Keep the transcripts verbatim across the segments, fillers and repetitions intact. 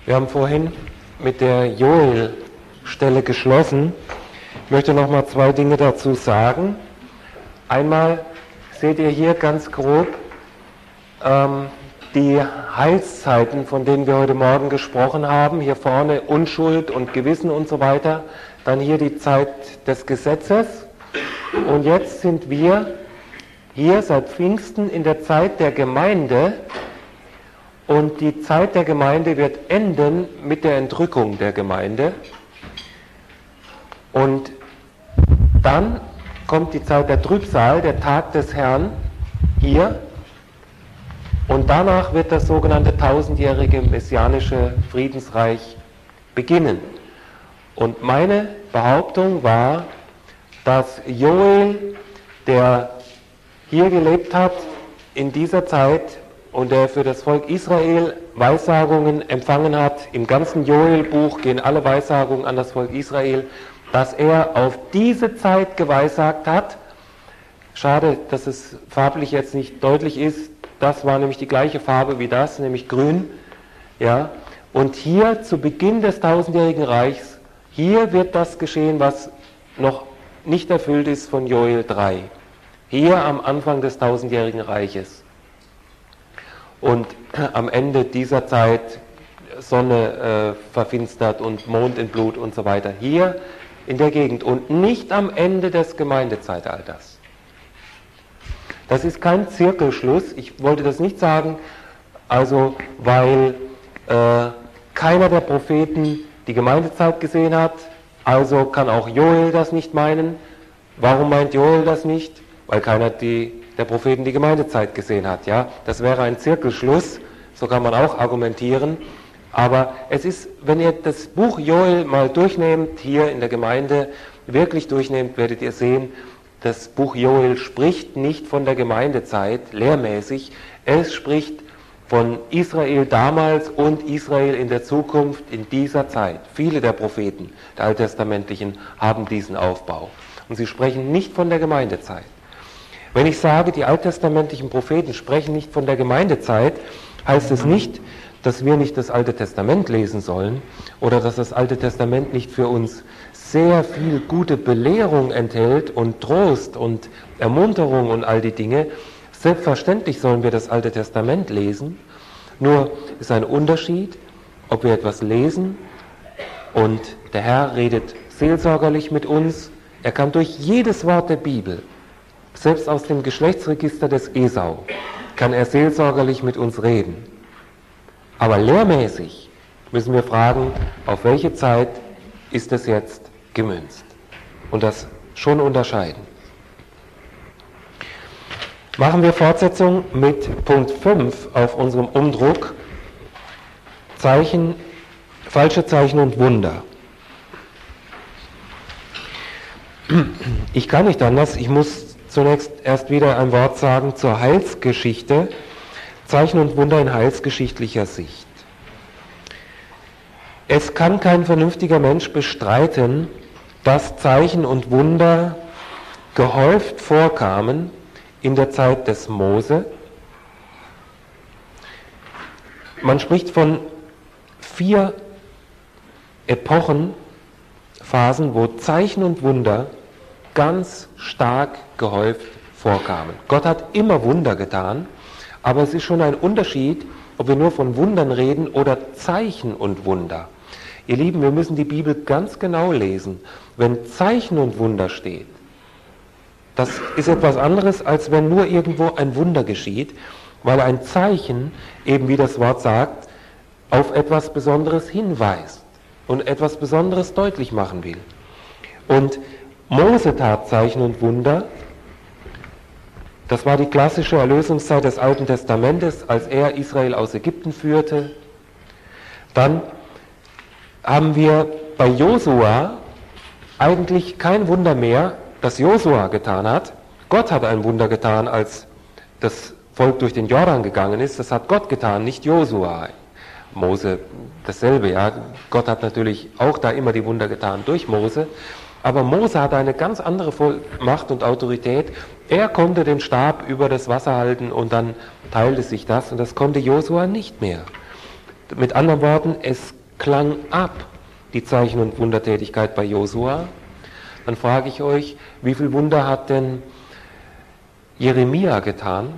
Wir haben vorhin mit der Joel-Stelle geschlossen. Ich möchte noch mal zwei Dinge dazu sagen. Einmal seht ihr hier ganz grob ähm, die Heilszeiten, von denen wir heute Morgen gesprochen haben. Hier vorne Unschuld und Gewissen und so weiter. Dann hier die Zeit des Gesetzes. Und jetzt sind wir hier seit Pfingsten in der Zeit der Gemeinde. Und die Zeit der Gemeinde wird enden mit der Entrückung der Gemeinde. Und dann kommt die Zeit der Trübsal, der Tag des Herrn, hier. Und danach wird das sogenannte tausendjährige messianische Friedensreich beginnen. Und meine Behauptung war, dass Joel, der hier gelebt hat, in dieser Zeit, und der für das Volk Israel Weissagungen empfangen hat, im ganzen Joel-Buch gehen alle Weissagungen an das Volk Israel, dass er auf diese Zeit geweissagt hat. Schade, dass es farblich jetzt nicht deutlich ist. Das war nämlich die gleiche Farbe wie das, nämlich grün. Ja. Und hier zu Beginn des tausendjährigen Reichs, hier wird das geschehen, was noch nicht erfüllt ist von Joel drei. Hier am Anfang des tausendjährigen Reiches. Und am Ende dieser Zeit Sonne äh, verfinstert und Mond in Blut und so weiter. Hier in der Gegend und nicht am Ende des Gemeindezeitalters. Das ist kein Zirkelschluss. Ich wollte das nicht sagen, also weil äh, keiner der Propheten die Gemeindezeit gesehen hat, also kann auch Joel das nicht meinen. Warum meint Joel das nicht? Weil keiner die der Propheten die Gemeindezeit gesehen hat. Ja? Das wäre ein Zirkelschluss, so kann man auch argumentieren. Aber es ist, wenn ihr das Buch Joel mal durchnehmt, hier in der Gemeinde, wirklich durchnehmt, werdet ihr sehen, das Buch Joel spricht nicht von der Gemeindezeit, lehrmäßig, es spricht von Israel damals und Israel in der Zukunft, in dieser Zeit. Viele der Propheten, der Alttestamentlichen, haben diesen Aufbau. Und sie sprechen nicht von der Gemeindezeit. Wenn ich sage, die alttestamentlichen Propheten sprechen nicht von der Gemeindezeit, heißt es nicht, dass wir nicht das Alte Testament lesen sollen oder dass das Alte Testament nicht für uns sehr viel gute Belehrung enthält und Trost und Ermunterung und all die Dinge. Selbstverständlich sollen wir das Alte Testament lesen, nur ist ein Unterschied, ob wir etwas lesen und der Herr redet seelsorgerlich mit uns. Er kann durch jedes Wort der Bibel, selbst aus dem Geschlechtsregister des Esau, kann er seelsorgerlich mit uns reden. Aber lehrmäßig müssen wir fragen, auf welche Zeit ist es jetzt gemünzt? Und das schon unterscheiden. Machen wir Fortsetzung mit Punkt fünf auf unserem Umdruck. Zeichen, falsche Zeichen und Wunder. Ich kann nicht anders, ich muss zunächst erst wieder ein Wort sagen zur Heilsgeschichte, Zeichen und Wunder in heilsgeschichtlicher Sicht. Es kann kein vernünftiger Mensch bestreiten, dass Zeichen und Wunder gehäuft vorkamen in der Zeit des Mose. Man spricht von vier Epochen, Phasen, wo Zeichen und Wunder ganz stark gehäuft vorkamen. Gott hat immer Wunder getan, aber es ist schon ein Unterschied, ob wir nur von Wundern reden oder Zeichen und Wunder. Ihr Lieben, wir müssen die Bibel ganz genau lesen. Wenn Zeichen und Wunder steht, das ist etwas anderes, als wenn nur irgendwo ein Wunder geschieht, weil ein Zeichen, eben wie das Wort sagt, auf etwas Besonderes hinweist und etwas Besonderes deutlich machen will. Und Mose tat Zeichen und Wunder. Das war die klassische Erlösungszeit des Alten Testamentes, als er Israel aus Ägypten führte. Dann haben wir bei Josua eigentlich kein Wunder mehr, das Josua getan hat. Gott hat ein Wunder getan, als das Volk durch den Jordan gegangen ist. Das hat Gott getan, nicht Josua. Mose dasselbe, ja. Gott hat natürlich auch da immer die Wunder getan durch Mose. Aber Mose hatte eine ganz andere Macht und Autorität. Er konnte den Stab über das Wasser halten und dann teilte sich das. Und das konnte Josua nicht mehr. Mit anderen Worten, es klang ab, die Zeichen- und Wundertätigkeit bei Josua, dann frage ich euch, wie viel Wunder hat denn Jeremia getan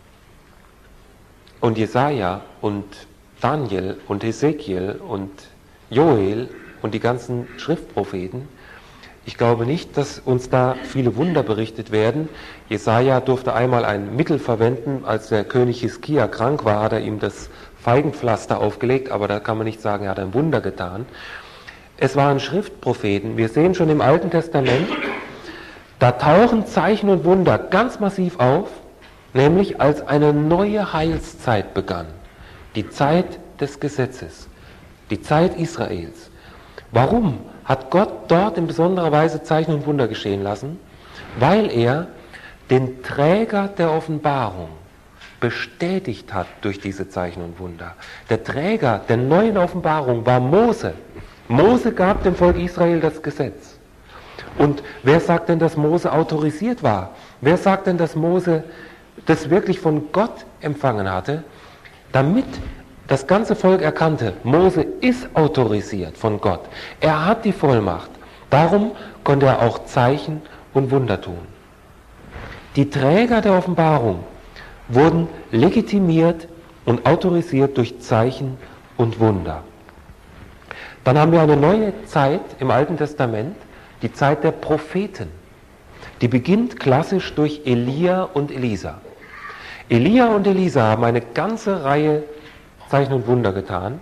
und Jesaja und Daniel und Ezekiel und Joel und die ganzen Schriftpropheten? Ich glaube nicht, dass uns da viele Wunder berichtet werden. Jesaja durfte einmal ein Mittel verwenden, als der König Hiskia krank war, hat er ihm das Feigenpflaster aufgelegt, aber da kann man nicht sagen, er hat ein Wunder getan. Es waren Schriftpropheten. Wir sehen schon im Alten Testament, da tauchen Zeichen und Wunder ganz massiv auf, nämlich als eine neue Heilszeit begann. Die Zeit des Gesetzes, die Zeit Israels. Warum hat Gott dort in besonderer Weise Zeichen und Wunder geschehen lassen? Weil er den Träger der Offenbarung bestätigt hat durch diese Zeichen und Wunder. Der Träger der neuen Offenbarung war Mose. Mose gab dem Volk Israel das Gesetz. Und wer sagt denn, dass Mose autorisiert war? Wer sagt denn, dass Mose das wirklich von Gott empfangen hatte? Damit das ganze Volk erkannte, Mose ist autorisiert von Gott. Er hat die Vollmacht. Darum konnte er auch Zeichen und Wunder tun. Die Träger der Offenbarung wurden legitimiert und autorisiert durch Zeichen und Wunder. Dann haben wir eine neue Zeit im Alten Testament, die Zeit der Propheten. Die beginnt klassisch durch Elia und Elisa. Elia und Elisa haben eine ganze Reihe Zeichen und Wunder getan.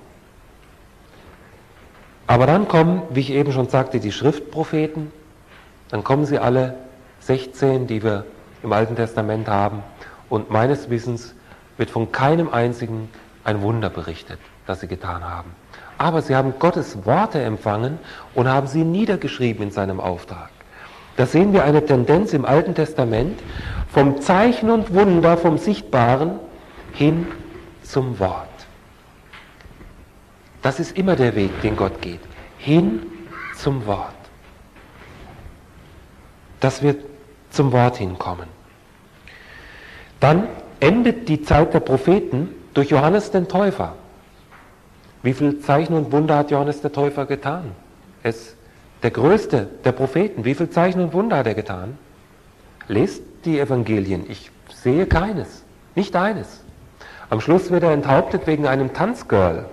Aber dann kommen, wie ich eben schon sagte, die Schriftpropheten. Dann kommen sie alle, sechzehn, die wir im Alten Testament haben. Und meines Wissens wird von keinem einzigen ein Wunder berichtet, das sie getan haben. Aber sie haben Gottes Worte empfangen und haben sie niedergeschrieben in seinem Auftrag. Da sehen wir eine Tendenz im Alten Testament vom Zeichen und Wunder, vom Sichtbaren hin zum Wort. Das ist immer der Weg, den Gott geht. Hin zum Wort. Dass wir zum Wort hinkommen. Dann endet die Zeit der Propheten durch Johannes den Täufer. Wie viele Zeichen und Wunder hat Johannes der Täufer getan? Er ist der größte der Propheten. Wie viele Zeichen und Wunder hat er getan? Lest die Evangelien. Ich sehe keines. Nicht eines. Am Schluss wird er enthauptet wegen einem Tanzgirl.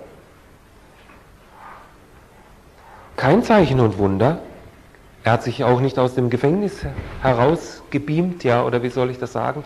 Kein Zeichen und Wunder. Er hat sich auch nicht aus dem Gefängnis herausgebeamt, ja, oder wie soll ich das sagen,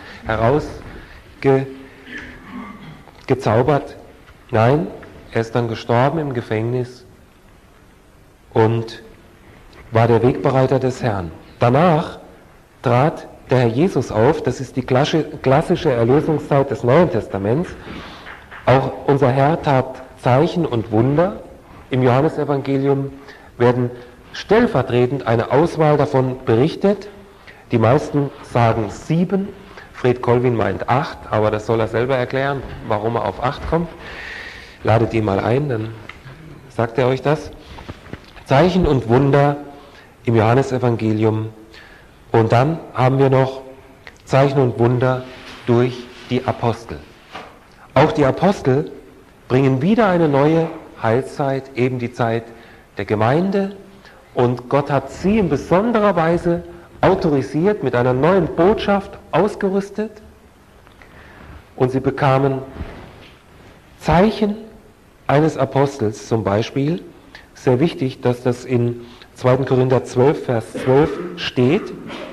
herausgezaubert. Nein, er ist dann gestorben im Gefängnis und war der Wegbereiter des Herrn. Danach trat der Herr Jesus auf, das ist die klassische Erlösungszeit des Neuen Testaments. Auch unser Herr tat Zeichen und Wunder. Im Johannesevangelium werden stellvertretend eine Auswahl davon berichtet. Die meisten sagen sieben. Fred Colvin meint acht, aber das soll er selber erklären, warum er auf acht kommt. Ladet ihn mal ein, dann sagt er euch das. Zeichen und Wunder im Johannesevangelium. Und dann haben wir noch Zeichen und Wunder durch die Apostel. Auch die Apostel bringen wieder eine neue Heilszeit, eben die Zeit der Gemeinde. Und Gott hat sie in besonderer Weise autorisiert, mit einer neuen Botschaft ausgerüstet. Und sie bekamen Zeichen eines Apostels zum Beispiel. Sehr wichtig, dass das in zweiter Korinther zwölf, Vers zwölf steht.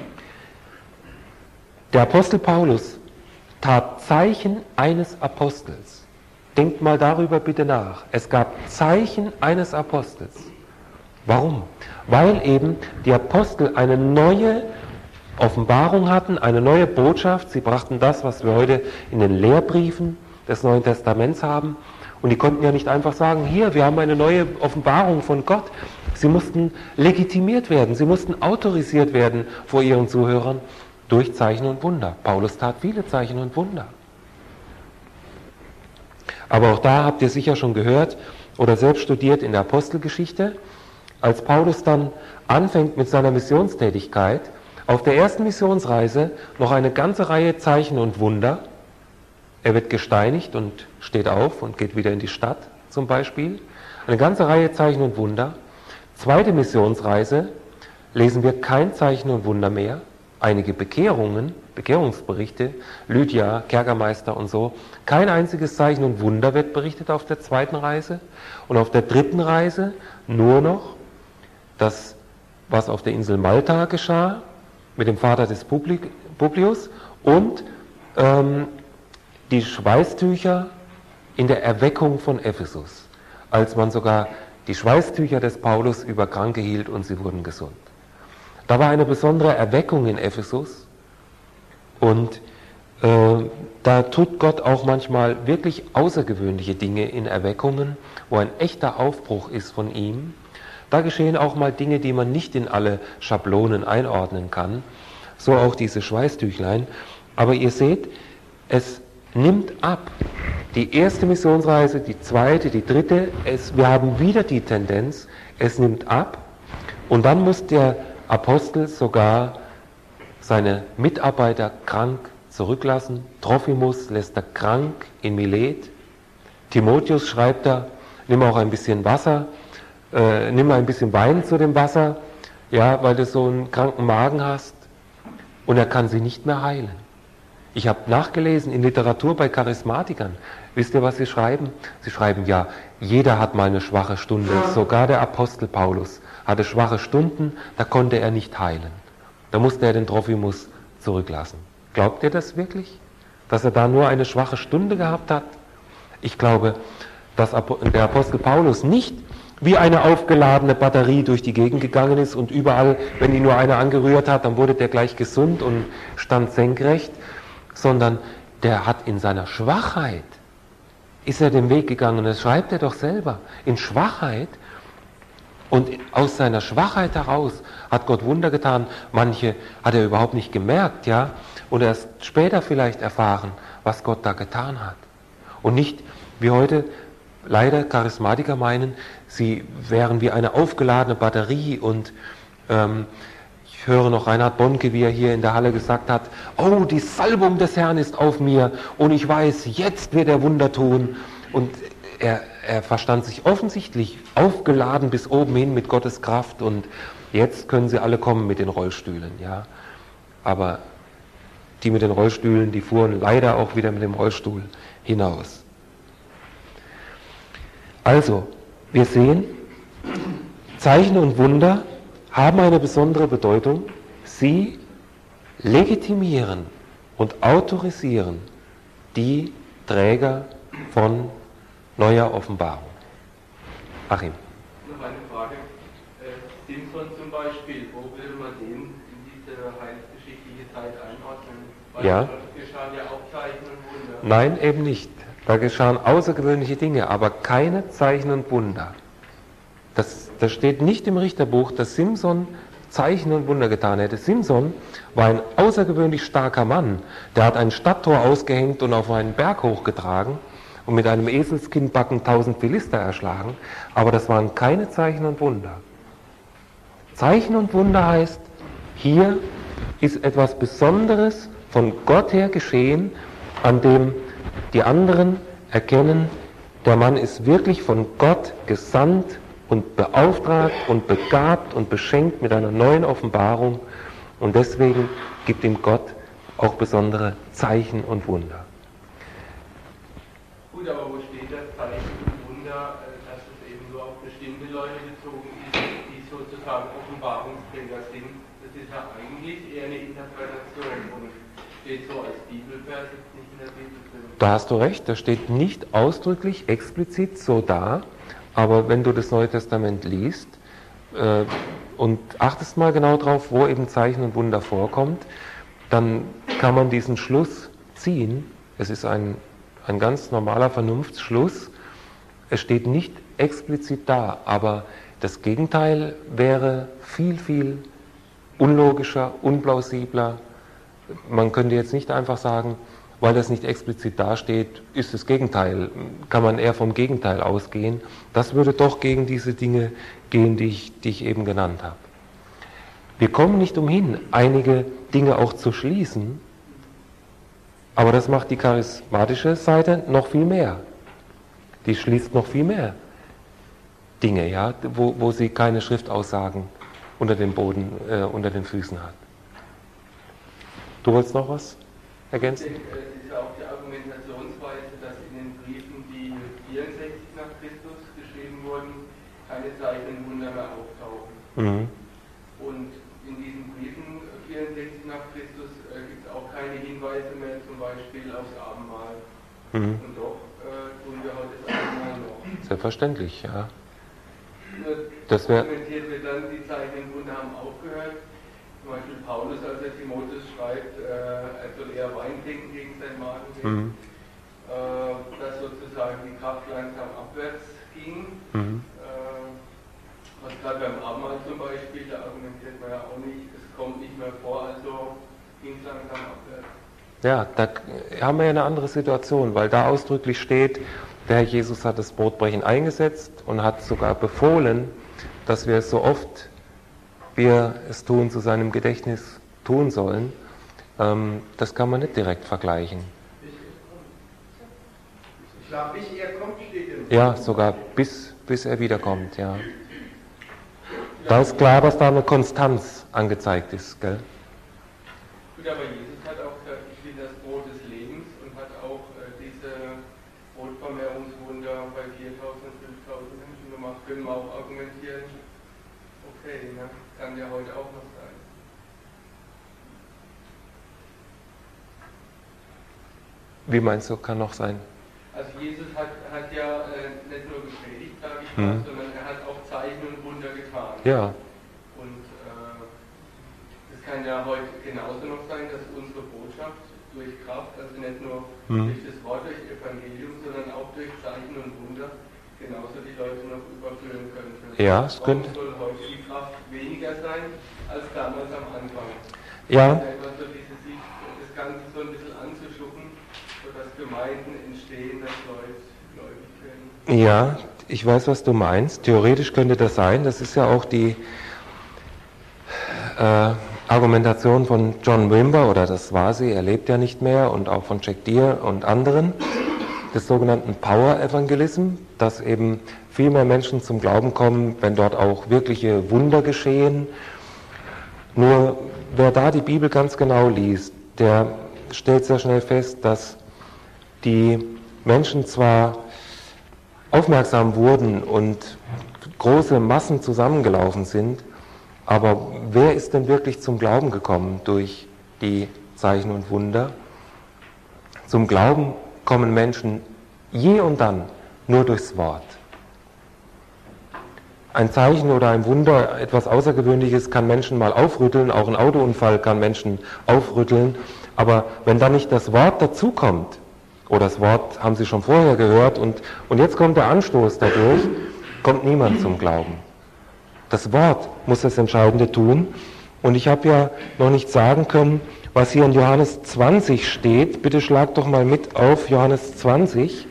Der Apostel Paulus tat Zeichen eines Apostels. Denkt mal darüber bitte nach. Es gab Zeichen eines Apostels. Warum? Weil eben die Apostel eine neue Offenbarung hatten, eine neue Botschaft. Sie brachten das, was wir heute in den Lehrbriefen des Neuen Testaments haben. Und die konnten ja nicht einfach sagen, hier, wir haben eine neue Offenbarung von Gott. Sie mussten legitimiert werden, sie mussten autorisiert werden vor ihren Zuhörern durch Zeichen und Wunder. Paulus tat viele Zeichen und Wunder. Aber auch da habt ihr sicher schon gehört oder selbst studiert in der Apostelgeschichte, als Paulus dann anfängt mit seiner Missionstätigkeit, auf der ersten Missionsreise noch eine ganze Reihe Zeichen und Wunder. Er wird gesteinigt und steht auf und geht wieder in die Stadt. zum Beispiel. Eine ganze Reihe Zeichen und Wunder. Zweite Missionsreise lesen wir kein Zeichen und Wunder mehr. Einige Bekehrungen, Bekehrungsberichte, Lydia, Kerkermeister und so. Kein einziges Zeichen und Wunder wird berichtet auf der zweiten Reise. Und auf der dritten Reise nur noch das, was auf der Insel Malta geschah, mit dem Vater des Publius und ähm, die Schweißtücher in der Erweckung von Ephesus, als man sogar die Schweißtücher des Paulus über Kranke hielt und sie wurden gesund. Da war eine besondere Erweckung in Ephesus und äh, da tut Gott auch manchmal wirklich außergewöhnliche Dinge in Erweckungen, wo ein echter Aufbruch ist von ihm. Da geschehen auch mal Dinge, die man nicht in alle Schablonen einordnen kann, so auch diese Schweißtüchlein. Aber ihr seht, es nimmt ab. Die erste Missionsreise, die zweite, die dritte, es, wir haben wieder die Tendenz, es nimmt ab und dann muss der Apostel sogar seine Mitarbeiter krank zurücklassen. Trophimus lässt er krank in Milet. Timotheus schreibt er, nimm auch ein bisschen Wasser, äh, nimm ein bisschen Wein zu dem Wasser, ja, weil du so einen kranken Magen hast. Und er kann sie nicht mehr heilen. Ich habe nachgelesen in Literatur bei Charismatikern. Wisst ihr, was sie schreiben? Sie schreiben, ja, jeder hat mal eine schwache Stunde. Sogar der Apostel Paulus hatte schwache Stunden, da konnte er nicht heilen. Da musste er den Trophimus zurücklassen. Glaubt ihr das wirklich? Dass er da nur eine schwache Stunde gehabt hat? Ich glaube, dass der Apostel Paulus nicht wie eine aufgeladene Batterie durch die Gegend gegangen ist und überall, wenn ihn nur einer angerührt hat, dann wurde der gleich gesund und stand senkrecht, sondern der hat in seiner Schwachheit, ist er den Weg gegangen, das schreibt er doch selber, in Schwachheit, und aus seiner Schwachheit heraus hat Gott Wunder getan, manche hat er überhaupt nicht gemerkt, ja, und erst später vielleicht erfahren, was Gott da getan hat. Und nicht wie heute leider Charismatiker meinen, sie wären wie eine aufgeladene Batterie und ähm, ich höre noch Reinhard Bonke, wie er hier in der Halle gesagt hat, oh, die Salbung des Herrn ist auf mir und ich weiß, jetzt wird er Wunder tun. Und er, er verstand sich offensichtlich aufgeladen bis oben hin mit Gottes Kraft und jetzt können sie alle kommen mit den Rollstühlen, ja. Aber die mit den Rollstühlen, die fuhren leider auch wieder mit dem Rollstuhl hinaus. Also, wir sehen, Zeichen und Wunder haben eine besondere Bedeutung. Sie legitimieren und autorisieren die Träger von neuer Offenbarung. Achim. Noch eine Frage. Äh, Simson zum Beispiel, wo will man den in diese heilsgeschichtliche Zeit einordnen? Weil Ja. dort geschahen ja auch Zeichen und Wunder. Nein, eben nicht. Da geschahen außergewöhnliche Dinge, aber keine Zeichen und Wunder. Das, das steht nicht im Richterbuch, dass Simson Zeichen und Wunder getan hätte. Simson war ein außergewöhnlich starker Mann. Der hat ein Stadttor ausgehängt und auf einen Berg hochgetragen und mit einem Eselskinnbacken tausend Philister erschlagen. Aber das waren keine Zeichen und Wunder. Zeichen und Wunder heißt, hier ist etwas Besonderes von Gott her geschehen, an dem die anderen erkennen, der Mann ist wirklich von Gott gesandt und beauftragt und begabt und beschenkt mit einer neuen Offenbarung und deswegen gibt ihm Gott auch besondere Zeichen und Wunder. Gut, aber wo steht das Zeichen und Wunder, dass es eben nur auf bestimmte Leute bezogen ist, die sozusagen Offenbarungsträger sind? Das ist ja eigentlich eher eine Interpretation und steht so als Bibelvers, jetzt nicht in der Bibel drin. Da hast du recht, das steht nicht ausdrücklich, explizit so da, aber wenn du das Neue Testament liest äh, und achtest mal genau drauf, wo eben Zeichen und Wunder vorkommt, dann kann man diesen Schluss ziehen. Es ist ein, ein ganz normaler Vernunftsschluss. Es steht nicht explizit da, aber das Gegenteil wäre viel, viel unlogischer, unplausibler. Man könnte jetzt nicht einfach sagen, weil das nicht explizit dasteht, ist das Gegenteil, kann man eher vom Gegenteil ausgehen. Das würde doch gegen diese Dinge gehen, die ich, die ich eben genannt habe. Wir kommen nicht umhin, einige Dinge auch zu schließen, aber das macht die charismatische Seite noch viel mehr. die schließt noch viel mehr Dinge, ja, wo, wo sie keine Schriftaussagen unter dem Boden, äh, unter den Füßen hat. Du wolltest noch was ergänzen? Ich denke, es ist auch die Argumentationsweise, dass in den Briefen, die vierundsechzig nach Christus geschrieben wurden, keine Zeichen und Wunder mehr auftauchen. Mhm. Und in diesen Briefen vierundsechzig nach Christus äh, gibt es auch keine Hinweise mehr, zum Beispiel aufs Abendmahl. Mhm. Und doch äh, tun wir heute das Abendmahl noch. Selbstverständlich, ja. Nur Das wär, kommentiert wird dann, die Zeichen und Wunder haben aufgehört. Zum Beispiel Paulus, als er Timotheus schreibt, äh, er soll eher Wein trinken gegen sein Magenweh, mhm. äh, dass sozusagen die Kraft langsam abwärts ging. Mhm. Äh, was gerade beim Abendmahl zum Beispiel, da argumentiert man ja auch nicht, es kommt nicht mehr vor, also ging es langsam abwärts. Ja, da haben wir ja eine andere Situation, weil da ausdrücklich steht, der Herr Jesus hat das Brotbrechen eingesetzt und hat sogar befohlen, dass wir es so oft wir es tun, zu seinem Gedächtnis tun sollen. Ähm, das kann man nicht direkt vergleichen. Ich glaube, bis er kommt, steht im Ja, sogar bis, bis er wiederkommt, ja. Da ist klar, dass da eine Konstanz angezeigt ist, gell? Gut, aber Jesus hat auch gesagt, ich bin das Brot des Lebens und hat auch äh, diese Brotvermehrungswunder bei viertausend, fünftausend Menschen gemacht. Können wir auch argumentieren, okay, ne? Kann ja heute auch noch sein. Wie meinst du, kann noch sein? Also Jesus hat, hat ja äh, nicht nur gepredigt, sage ich Mhm. mal, sondern er hat auch Zeichen und Wunder getan. Ja. Und äh, es kann ja heute genauso noch sein, dass unsere Botschaft durch Kraft, also nicht nur Mhm. durch das Wort, durch Evangelium, sondern auch durch Zeichen und Wunder genauso die Leute noch überführen könnte. Ja, es Warum könnte. soll heute die Kraft weniger sein als damals am Anfang? Ja. Einfach so diese Sicht, das Ganze so ein bisschen anzuschuppen, sodass Gemeinden entstehen, dass Leute gläubig werden. Ja, ich weiß, was du meinst. Theoretisch könnte das sein. Das ist ja auch die äh, Argumentation von John Wimber, oder das war sie, er lebt ja nicht mehr, und auch von Jack Deere und anderen, des sogenannten Power Evangelism, dass eben viel mehr Menschen zum Glauben kommen, wenn dort auch wirkliche Wunder geschehen. Nur wer da die Bibel ganz genau liest, der stellt sehr schnell fest, dass die Menschen zwar aufmerksam wurden und große Massen zusammengelaufen sind, aber wer ist denn wirklich zum Glauben gekommen durch die Zeichen und Wunder? Zum Glauben kommen Menschen je und dann nur durchs Wort. Ein Zeichen oder ein Wunder, etwas Außergewöhnliches, kann Menschen mal aufrütteln, auch ein Autounfall kann Menschen aufrütteln, aber wenn dann nicht das Wort dazukommt, oder das Wort haben sie schon vorher gehört und, und jetzt kommt der Anstoß dadurch, kommt niemand zum Glauben. Das Wort muss das Entscheidende tun, und ich habe ja noch nicht sagen können, was hier in Johannes zwanzig steht. Bitte schlag doch mal mit auf Johannes zwanzig.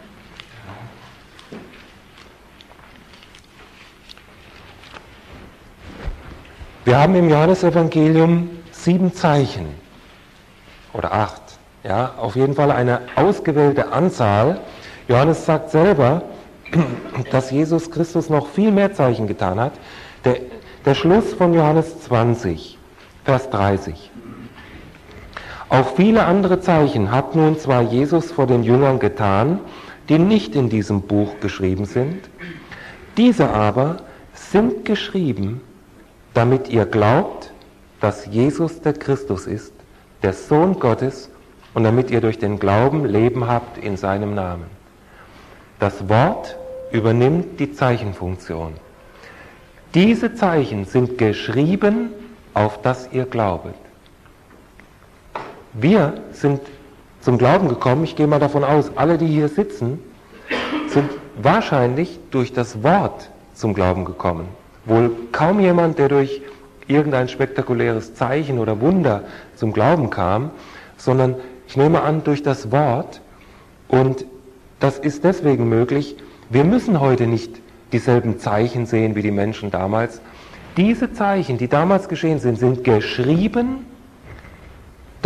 Wir haben im Johannesevangelium sieben Zeichen oder acht, ja, auf jeden Fall eine ausgewählte Anzahl. Johannes sagt selber, dass Jesus Christus noch viel mehr Zeichen getan hat. Der, der Schluss von Johannes zwanzig, Vers dreißig. Auch viele andere Zeichen hat nun zwar Jesus vor den Jüngern getan, die nicht in diesem Buch geschrieben sind, diese aber sind geschrieben, damit ihr glaubt, dass Jesus der Christus ist, der Sohn Gottes, und damit ihr durch den Glauben Leben habt in seinem Namen. Das Wort übernimmt die Zeichenfunktion. Diese Zeichen sind geschrieben, auf das ihr glaubet. Wir sind zum Glauben gekommen, ich gehe mal davon aus, alle, die hier sitzen, sind wahrscheinlich durch das Wort zum Glauben gekommen. Wohl kaum jemand, der durch irgendein spektakuläres Zeichen oder Wunder zum Glauben kam, sondern ich nehme an, durch das Wort. Und das ist deswegen möglich, wir müssen heute nicht dieselben Zeichen sehen wie die Menschen damals. Diese Zeichen, die damals geschehen sind, sind geschrieben,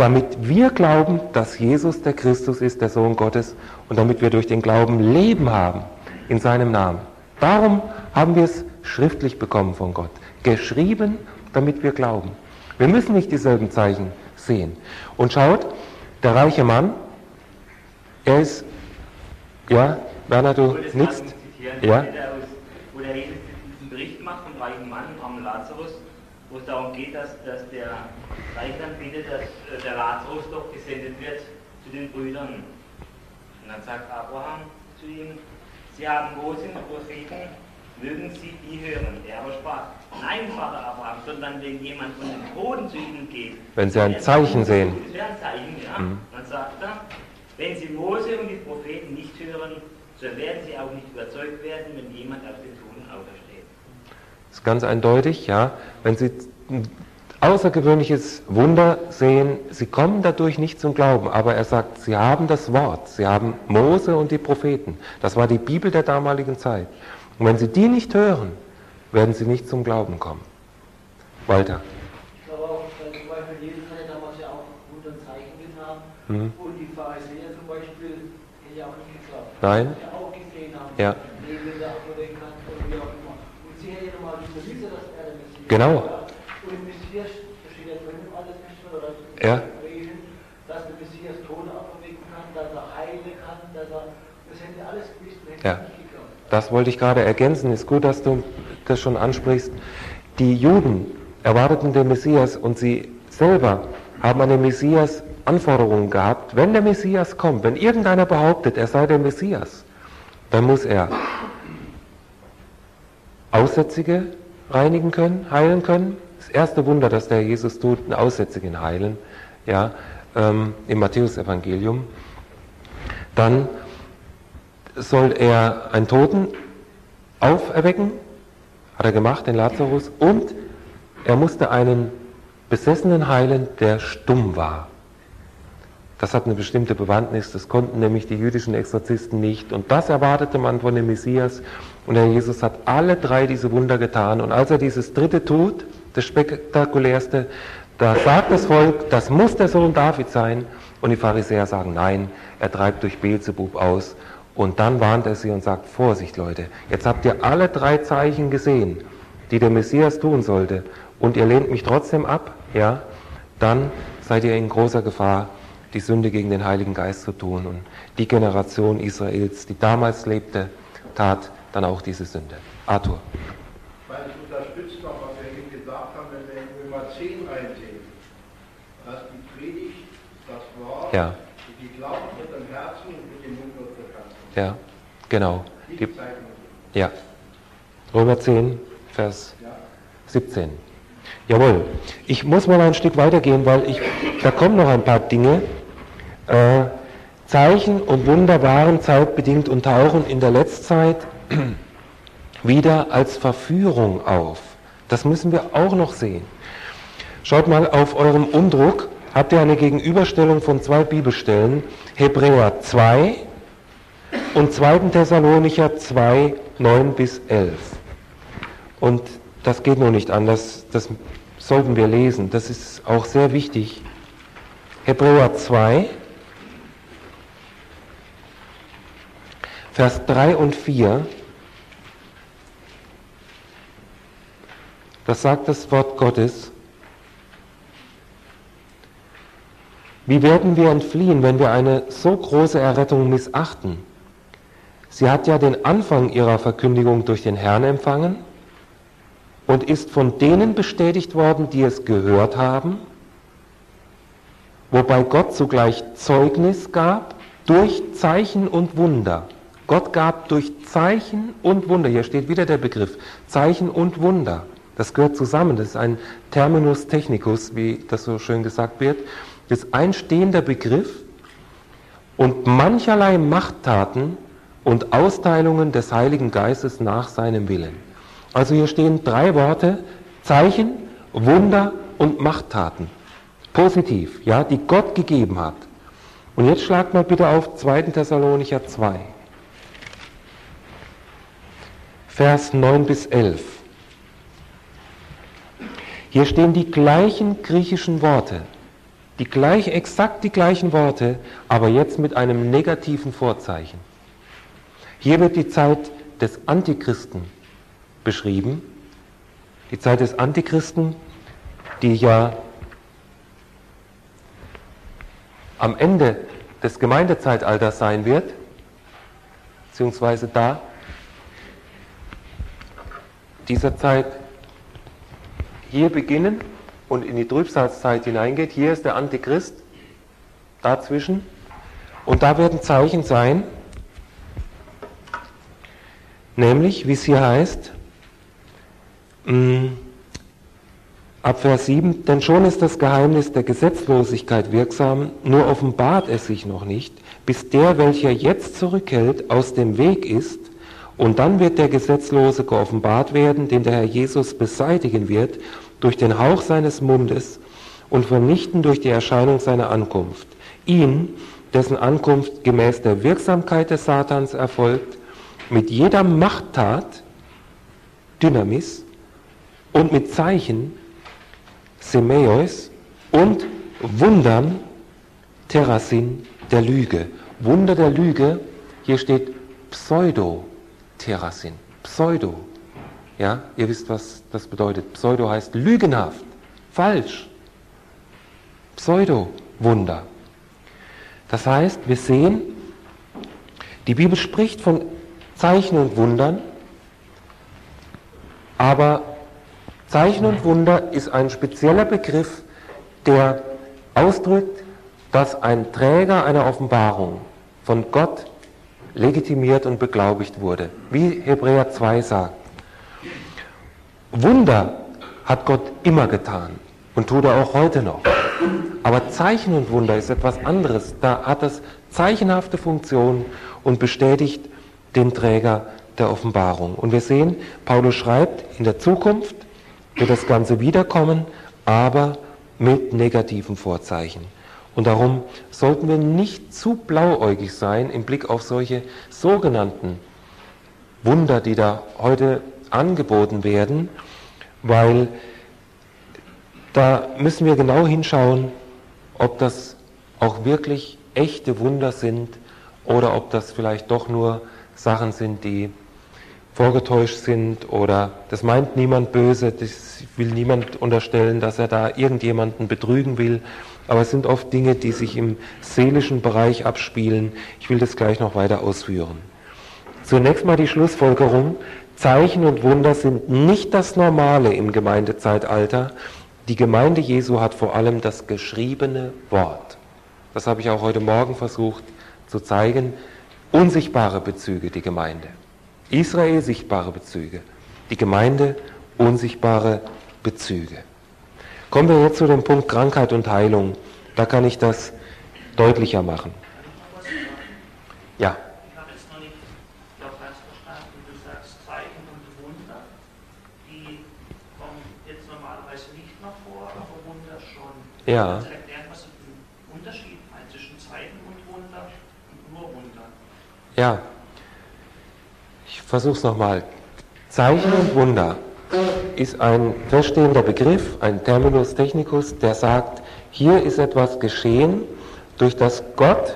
damit wir glauben, dass Jesus der Christus ist, der Sohn Gottes, und damit wir durch den Glauben Leben haben in seinem Namen. Darum haben wir es schriftlich bekommen von Gott. Geschrieben, damit wir glauben. Wir müssen nicht dieselben Zeichen sehen. Und schaut, der reiche Mann, er ist, ja, Werner, du nix? Ja. Wo der Jesus diesen Bericht macht vom reichen Mann, am Lazarus, wo es darum geht, dass, dass der Reich dann bittet, dass äh, der Lazarus doch gesendet wird zu den Brüdern. Und dann sagt Abraham zu ihm, Sie haben Mose und Propheten, mögen Sie die hören? Er aber sprach, nein, Vater Abraham, sondern wenn jemand von den Toten zu ihnen geht. Wenn sie ein Zeichen sehen. Das wäre ein Zeichen, ja. Mhm. Dann sagt er, wenn Sie Mose und die Propheten nicht hören, so werden Sie auch nicht überzeugt werden, wenn jemand aus den Toten aufersteht. Das ist ganz eindeutig, ja. Wenn Sie ein außergewöhnliches Wunder sehen, Sie kommen dadurch nicht zum Glauben, aber er sagt, Sie haben das Wort, Sie haben Mose und die Propheten. Das war die Bibel der damaligen Zeit. Und wenn Sie die nicht hören, werden Sie nicht zum Glauben kommen. Walter. Ich glaube auch, zum Beispiel Jesus hat ja damals ja auch Wunder und Zeichen getan. Mhm. Und die Pharisäer zum Beispiel, die ja auch nicht geglaubt. Nein. Die auch gesehen haben, Ja. Nebel der Apotheken hat oder wie auch immer. Und sie hätten ja nochmal die Beweise, dass er der Messias ist. Genau. Und im Messias, das steht ja drin im Alten Testament, oder im Ja. Hebräischen, dass der Messias Tote auferwecken kann, dass er heilen kann, dass er, das hätten sie alles gewusst, und hätten Ja. nicht geglaubt. Das wollte ich gerade ergänzen. Ist gut, dass du das schon ansprichst. Die Juden erwarteten den Messias und sie selber haben an den Messias Anforderungen gehabt. Wenn der Messias kommt, wenn irgendeiner behauptet, er sei der Messias, dann muss er Aussätzige reinigen können, heilen können. Das erste Wunder, das der Jesus tut, einen Aussätzigen heilen, ja, ähm, im Matthäus-Evangelium. Dann soll er einen Toten auferwecken, hat er gemacht, den Lazarus, und er musste einen Besessenen heilen, der stumm war. Das hat eine bestimmte Bewandtnis, das konnten nämlich die jüdischen Exorzisten nicht, und das erwartete man von dem Messias, und der Jesus hat alle drei diese Wunder getan, und als er dieses dritte tut, das spektakulärste, da sagt das Volk, das muss der Sohn David sein, und die Pharisäer sagen, nein, er treibt durch Beelzebub aus. Und dann warnt er sie und sagt, Vorsicht Leute, jetzt habt ihr alle drei Zeichen gesehen, die der Messias tun sollte, und ihr lehnt mich trotzdem ab, ja, dann seid ihr in großer Gefahr, die Sünde gegen den Heiligen Geist zu tun. Und die Generation Israels, die damals lebte, tat dann auch diese Sünde. Arthur. Weil es unterstützt noch, was wir eben gesagt haben, wenn wir in Römer zehn reinsehen, dass die Predigt, das Wort, Ja. die Glauben mit dem Herzen und mit dem Mund wird bekannt. Ja, genau. Die Die, Zeichen. ja. Römer zehn, Vers Ja. siebzehn. Jawohl. Ich muss mal ein Stück weitergehen, weil ich, da kommen noch ein paar Dinge. Äh, Zeichen und Wunder waren zeitbedingt und tauchen in der Letztzeit wieder als Verführung auf. Das müssen wir auch noch sehen. Schaut mal auf eurem Umdruck, habt ihr eine Gegenüberstellung von zwei Bibelstellen, Hebräer zwei und zweiten Thessalonicher zwei, neun bis elf. Und das geht nur nicht anders, das sollten wir lesen, das ist auch sehr wichtig. Hebräer zwei, Vers drei und vier, das sagt das Wort Gottes. Wie werden wir entfliehen, wenn wir eine so große Errettung missachten? Sie hat ja den Anfang ihrer Verkündigung durch den Herrn empfangen und ist von denen bestätigt worden, die es gehört haben, wobei Gott zugleich Zeugnis gab durch Zeichen und Wunder. Gott gab durch Zeichen und Wunder, hier steht wieder der Begriff, Zeichen und Wunder. Das gehört zusammen, das ist ein Terminus technicus, wie das so schön gesagt wird. Das ist ein stehender Begriff und mancherlei Machttaten und Austeilungen des Heiligen Geistes nach seinem Willen. Also hier stehen drei Worte, Zeichen, Wunder und Machttaten. Positiv, ja, die Gott gegeben hat. Und jetzt schlagt mal bitte auf zweiten Thessalonicher zwei. Vers neun bis elf. Hier stehen die gleichen griechischen Worte, Die gleich, exakt die gleichen Worte, aber jetzt mit einem negativen Vorzeichen. Hier wird die Zeit des Antichristen beschrieben. Die Zeit des Antichristen, die ja am Ende des Gemeindezeitalters sein wird, beziehungsweise da dieser Zeit hier beginnen und in die Trübsalzeit hineingeht. Hier ist der Antichrist dazwischen und da werden Zeichen sein, nämlich, wie es hier heißt, mh, ab Vers sieben, denn schon ist das Geheimnis der Gesetzlosigkeit wirksam, nur offenbart es sich noch nicht, bis der, welcher jetzt zurückhält, aus dem Weg ist, und dann wird der Gesetzlose geoffenbart werden, den der Herr Jesus beseitigen wird, durch den Hauch seines Mundes und vernichten durch die Erscheinung seiner Ankunft. Ihn, dessen Ankunft gemäß der Wirksamkeit des Satans erfolgt, mit jeder Machttat, Dynamis, und mit Zeichen, Semeos, und Wundern, Terrasin, der Lüge. Wunder der Lüge, hier steht Pseudo-Terrasin, Pseudo. Ja, ihr wisst, was das bedeutet. Pseudo heißt lügenhaft, falsch. Pseudo-Wunder. Das heißt, wir sehen, die Bibel spricht von Zeichen und Wundern, aber Zeichen und Wunder ist ein spezieller Begriff, der ausdrückt, dass ein Träger einer Offenbarung von Gott legitimiert und beglaubigt wurde. Wie Hebräer zwei sagt. Wunder hat Gott immer getan und tut er auch heute noch. Aber Zeichen und Wunder ist etwas anderes. Da hat es zeichenhafte Funktion und bestätigt den Träger der Offenbarung. Und wir sehen, Paulus schreibt, in der Zukunft wird das Ganze wiederkommen, aber mit negativen Vorzeichen. Und darum sollten wir nicht zu blauäugig sein im Blick auf solche sogenannten Wunder, die da heute angeboten werden, weil da müssen wir genau hinschauen, ob das auch wirklich echte Wunder sind oder ob das vielleicht doch nur Sachen sind, die vorgetäuscht sind, oder das meint niemand böse, das will niemand unterstellen, dass er da irgendjemanden betrügen will, aber es sind oft Dinge, die sich im seelischen Bereich abspielen. Ich will das gleich noch weiter ausführen. Zunächst mal die Schlussfolgerung: Zeichen und Wunder sind nicht das Normale im Gemeindezeitalter. Die Gemeinde Jesu hat vor allem das geschriebene Wort. Das habe ich auch heute Morgen versucht zu zeigen. Unsichtbare Bezüge, die Gemeinde. Israel sichtbare Bezüge, die Gemeinde unsichtbare Bezüge. Kommen wir jetzt zu dem Punkt Krankheit und Heilung. Da kann ich das deutlicher machen. Ja. Ich habe jetzt noch nicht ganz verstanden, du sagst Zeichen und Wunder, die kommen jetzt normalerweise nicht mehr vor, aber Wunder schon. Ja. Kannst du erklären, was der Unterschied meint zwischen Zeichen und Wunder und nur Wunder? Ja. Ich versuche es nochmal. Zeichen und Wunder ist ein feststehender Begriff, ein Terminus technicus, der sagt, hier ist etwas geschehen, durch das Gott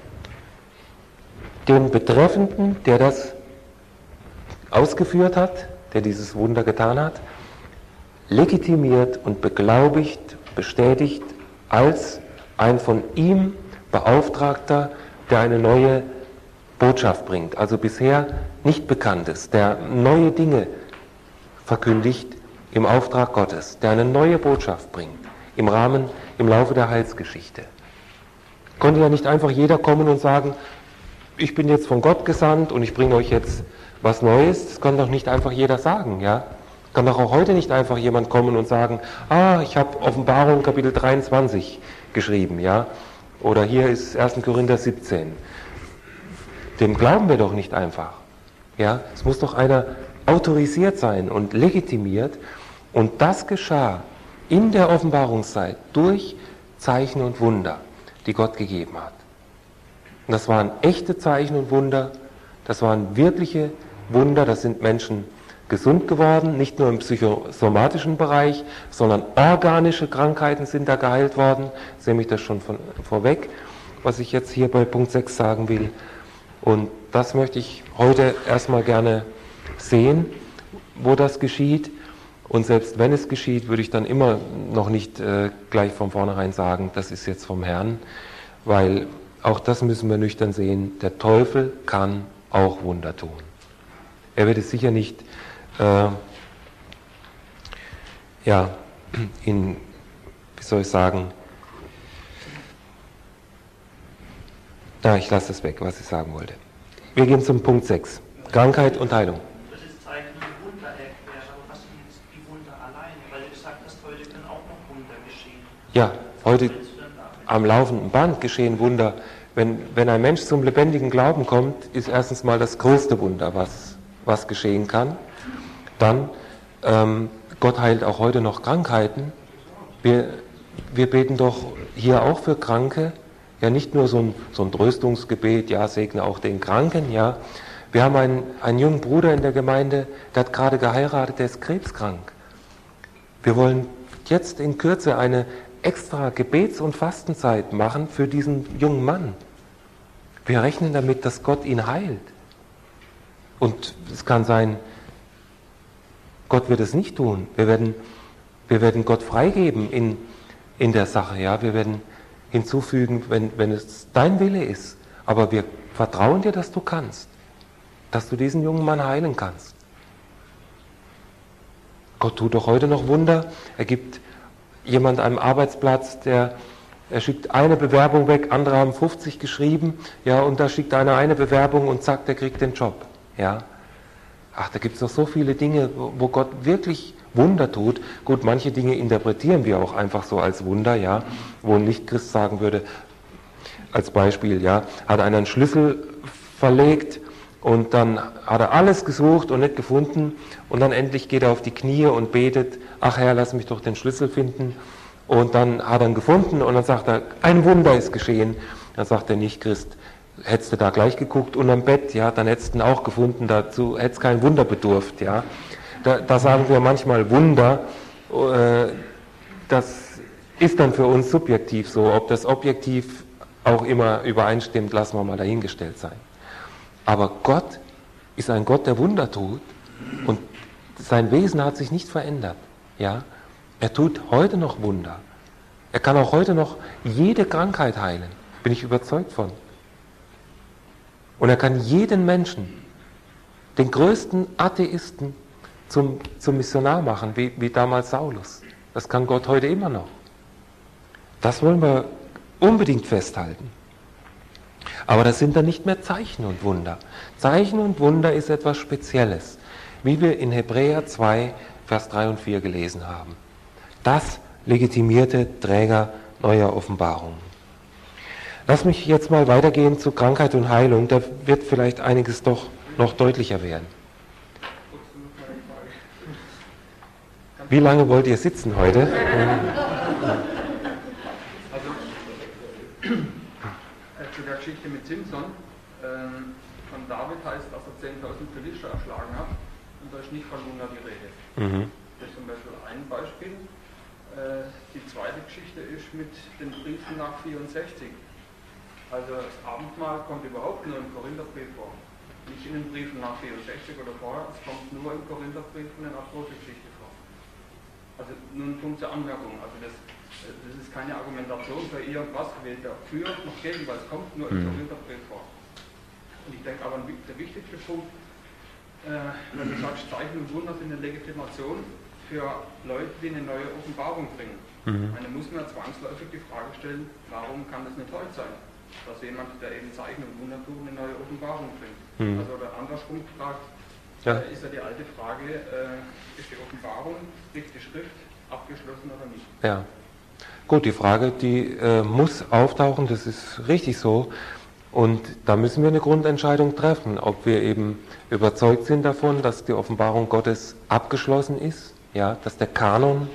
den Betreffenden, der das ausgeführt hat, der dieses Wunder getan hat, legitimiert und beglaubigt, bestätigt als ein von ihm Beauftragter, der eine neue Botschaft bringt, also bisher nicht Bekanntes, der neue Dinge verkündigt im Auftrag Gottes, der eine neue Botschaft bringt, im Rahmen, im Laufe der Heilsgeschichte. Konnte ja nicht einfach jeder kommen und sagen, ich bin jetzt von Gott gesandt und ich bringe euch jetzt was Neues. Das kann doch nicht einfach jeder sagen, ja? Kann doch auch heute nicht einfach jemand kommen und sagen, ah, ich habe Offenbarung Kapitel dreiundzwanzig geschrieben, ja? Oder hier ist erster Korinther siebzehn. Dem glauben wir doch nicht einfach. Ja, es muss doch einer autorisiert sein und legitimiert. Und das geschah in der Offenbarungszeit durch Zeichen und Wunder, die Gott gegeben hat. Und das waren echte Zeichen und Wunder, das waren wirkliche Wunder, das sind Menschen gesund geworden, nicht nur im psychosomatischen Bereich, sondern organische Krankheiten sind da geheilt worden. Ich sehe mich das schon von, vorweg, was ich jetzt hier bei Punkt sechs sagen will. Und das möchte ich heute erstmal gerne sehen, wo das geschieht. Und selbst wenn es geschieht, würde ich dann immer noch nicht äh, gleich von vornherein sagen, das ist jetzt vom Herrn, weil auch das müssen wir nüchtern sehen, der Teufel kann auch Wunder tun. Er wird es sicher nicht äh, ja, in, wie soll ich sagen, na, ich lasse das weg, was ich sagen wollte. Wir gehen zum Punkt sechs, Krankheit und Heilung. Das ist Zeichen und Wunder erklärt, aber was sind jetzt die Wunder alleine? Weil du gesagt hast, heute können auch noch Wunder geschehen. Ja, heute am laufenden Band geschehen Wunder. Wenn, wenn ein Mensch zum lebendigen Glauben kommt, ist erstens mal das größte Wunder, was, was geschehen kann. Dann, ähm, Gott heilt auch heute noch Krankheiten. Wir, wir beten doch hier auch für Kranke, ja nicht nur so ein, so ein Tröstungsgebet, ja segne auch den Kranken, ja. Wir haben einen, einen jungen Bruder in der Gemeinde, der hat gerade geheiratet, der ist krebskrank. Wir wollen jetzt in Kürze eine extra Gebets- und Fastenzeit machen für diesen jungen Mann. Wir rechnen damit, dass Gott ihn heilt. Und es kann sein, Gott wird es nicht tun. Wir werden, wir werden Gott freigeben in, in der Sache. Ja? Wir werden hinzufügen, wenn, wenn es dein Wille ist. Aber wir vertrauen dir, dass du kannst. Dass du diesen jungen Mann heilen kannst. Gott tut doch heute noch Wunder. Er gibt jemand einem Arbeitsplatz, der er schickt eine Bewerbung weg, andere haben fünfzig geschrieben, ja, und da schickt einer eine Bewerbung und zack, der kriegt den Job, ja. Ach, da gibt es noch so viele Dinge, wo Gott wirklich Wunder tut. Gut, manche Dinge interpretieren wir auch einfach so als Wunder, ja, wo ein Nichtchrist sagen würde, als Beispiel, ja, hat einer einen Schlüssel verlegt und dann hat er alles gesucht und nicht gefunden und dann endlich geht er auf die Knie und betet, ach Herr, lass mich doch den Schlüssel finden. Und dann hat er ihn gefunden und dann sagt er, ein Wunder ist geschehen. Dann sagt der Nichtchrist, hättest du da gleich geguckt unterm Bett, ja, dann hättest du ihn auch gefunden, dazu hättest kein Wunder bedurft, ja. Da, da sagen wir manchmal Wunder, äh, das ist dann für uns subjektiv so. Ob das objektiv auch immer übereinstimmt, lassen wir mal dahingestellt sein. Aber Gott ist ein Gott, der Wunder tut und sein Wesen hat sich nicht verändert, ja. Er tut heute noch Wunder. Er kann auch heute noch jede Krankheit heilen. Bin ich überzeugt von. Und er kann jeden Menschen, den größten Atheisten, zum, zum Missionar machen, wie, wie damals Saulus. Das kann Gott heute immer noch. Das wollen wir unbedingt festhalten. Aber das sind dann nicht mehr Zeichen und Wunder. Zeichen und Wunder ist etwas Spezielles, wie wir in Hebräer zwei, Vers drei und vier gelesen haben. Das legitimierte Träger neuer Offenbarungen. Lass mich jetzt mal weitergehen zu Krankheit und Heilung, da wird vielleicht einiges doch noch deutlicher werden. Wie lange wollt ihr sitzen heute? Also, zu der Geschichte mit Simson, ähm, von David heißt, dass er zehntausend Philister erschlagen hat und da ist nicht von Wunder die Rede. Mhm. Das ist zum Beispiel ein Beispiel. Die zweite Geschichte ist mit den Briefen nach vierundsechzig. Also das Abendmahl kommt überhaupt nur im Korintherbrief vor. Nicht in den Briefen nach vierundsechzig oder vorher, es kommt nur im Korintherbrief und in der Apostelgeschichte vor. Also nun kommt zur Anmerkung. Also das, das ist keine Argumentation für irgendwas, weder für noch gegen, weil es kommt nur im Korintherbrief vor. Und ich denke aber, der wichtigste Punkt, äh, wenn du sagst, Zeichen und Wunder sind eine Legitimation für Leute, die eine neue Offenbarung bringen. Mhm. Man muss mir zwangsläufig die Frage stellen, warum kann das nicht heute sein? Dass jemand, der eben Zeichen und Wunder tut, eine neue Offenbarung bringt. Mhm. Also oder andersrum gefragt, ja. äh, ist ja die alte Frage, äh, ist die Offenbarung, spricht die Schrift abgeschlossen oder nicht? Ja, gut, die Frage, die äh, muss auftauchen, das ist richtig so. Und da müssen wir eine Grundentscheidung treffen, ob wir eben überzeugt sind davon, dass die Offenbarung Gottes abgeschlossen ist. Ja, dass der Kanon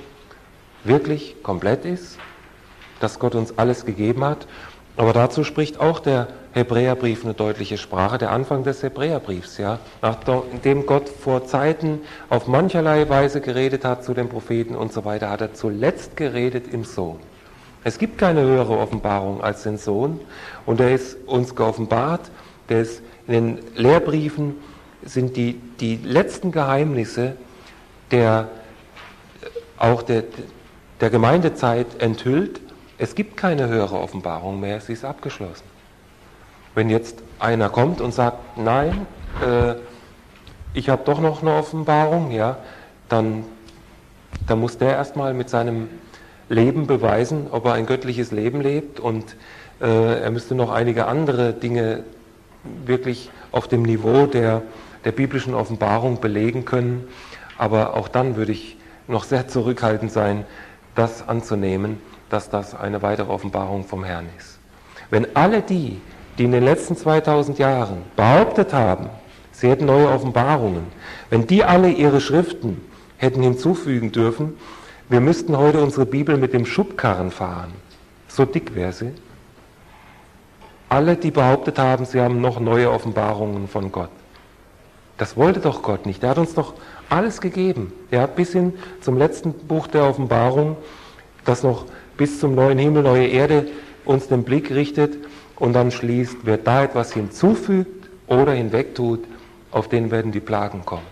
wirklich komplett ist, dass Gott uns alles gegeben hat. Aber dazu spricht auch der Hebräerbrief eine deutliche Sprache, der Anfang des Hebräerbriefs, ja, nachdem Gott vor Zeiten auf mancherlei Weise geredet hat zu den Propheten und so weiter, hat er zuletzt geredet im Sohn. Es gibt keine höhere Offenbarung als den Sohn und er ist uns geoffenbart, der ist in den Lehrbriefen sind die, die letzten Geheimnisse der, auch der, der Gemeindezeit enthüllt. Es gibt keine höhere Offenbarung mehr, sie ist abgeschlossen. Wenn jetzt einer kommt und sagt, nein, äh, ich habe doch noch eine Offenbarung, ja, dann, dann muss der erstmal mit seinem Leben beweisen, ob er ein göttliches Leben lebt und äh, er müsste noch einige andere Dinge wirklich auf dem Niveau der, der biblischen Offenbarung belegen können. Aber auch dann würde ich noch sehr zurückhaltend sein, das anzunehmen, dass das eine weitere Offenbarung vom Herrn ist. Wenn alle die, die in den letzten zweitausend Jahren behauptet haben, sie hätten neue Offenbarungen, wenn die alle ihre Schriften hätten hinzufügen dürfen, wir müssten heute unsere Bibel mit dem Schubkarren fahren. So dick wäre sie. Alle, die behauptet haben, sie haben noch neue Offenbarungen von Gott. Das wollte doch Gott nicht. Er hat uns doch alles gegeben. Er hat bis hin zum letzten Buch der Offenbarung, das noch bis zum neuen Himmel, neue Erde uns den Blick richtet und dann schließt, wer da etwas hinzufügt oder hinwegtut, auf den werden die Plagen kommen.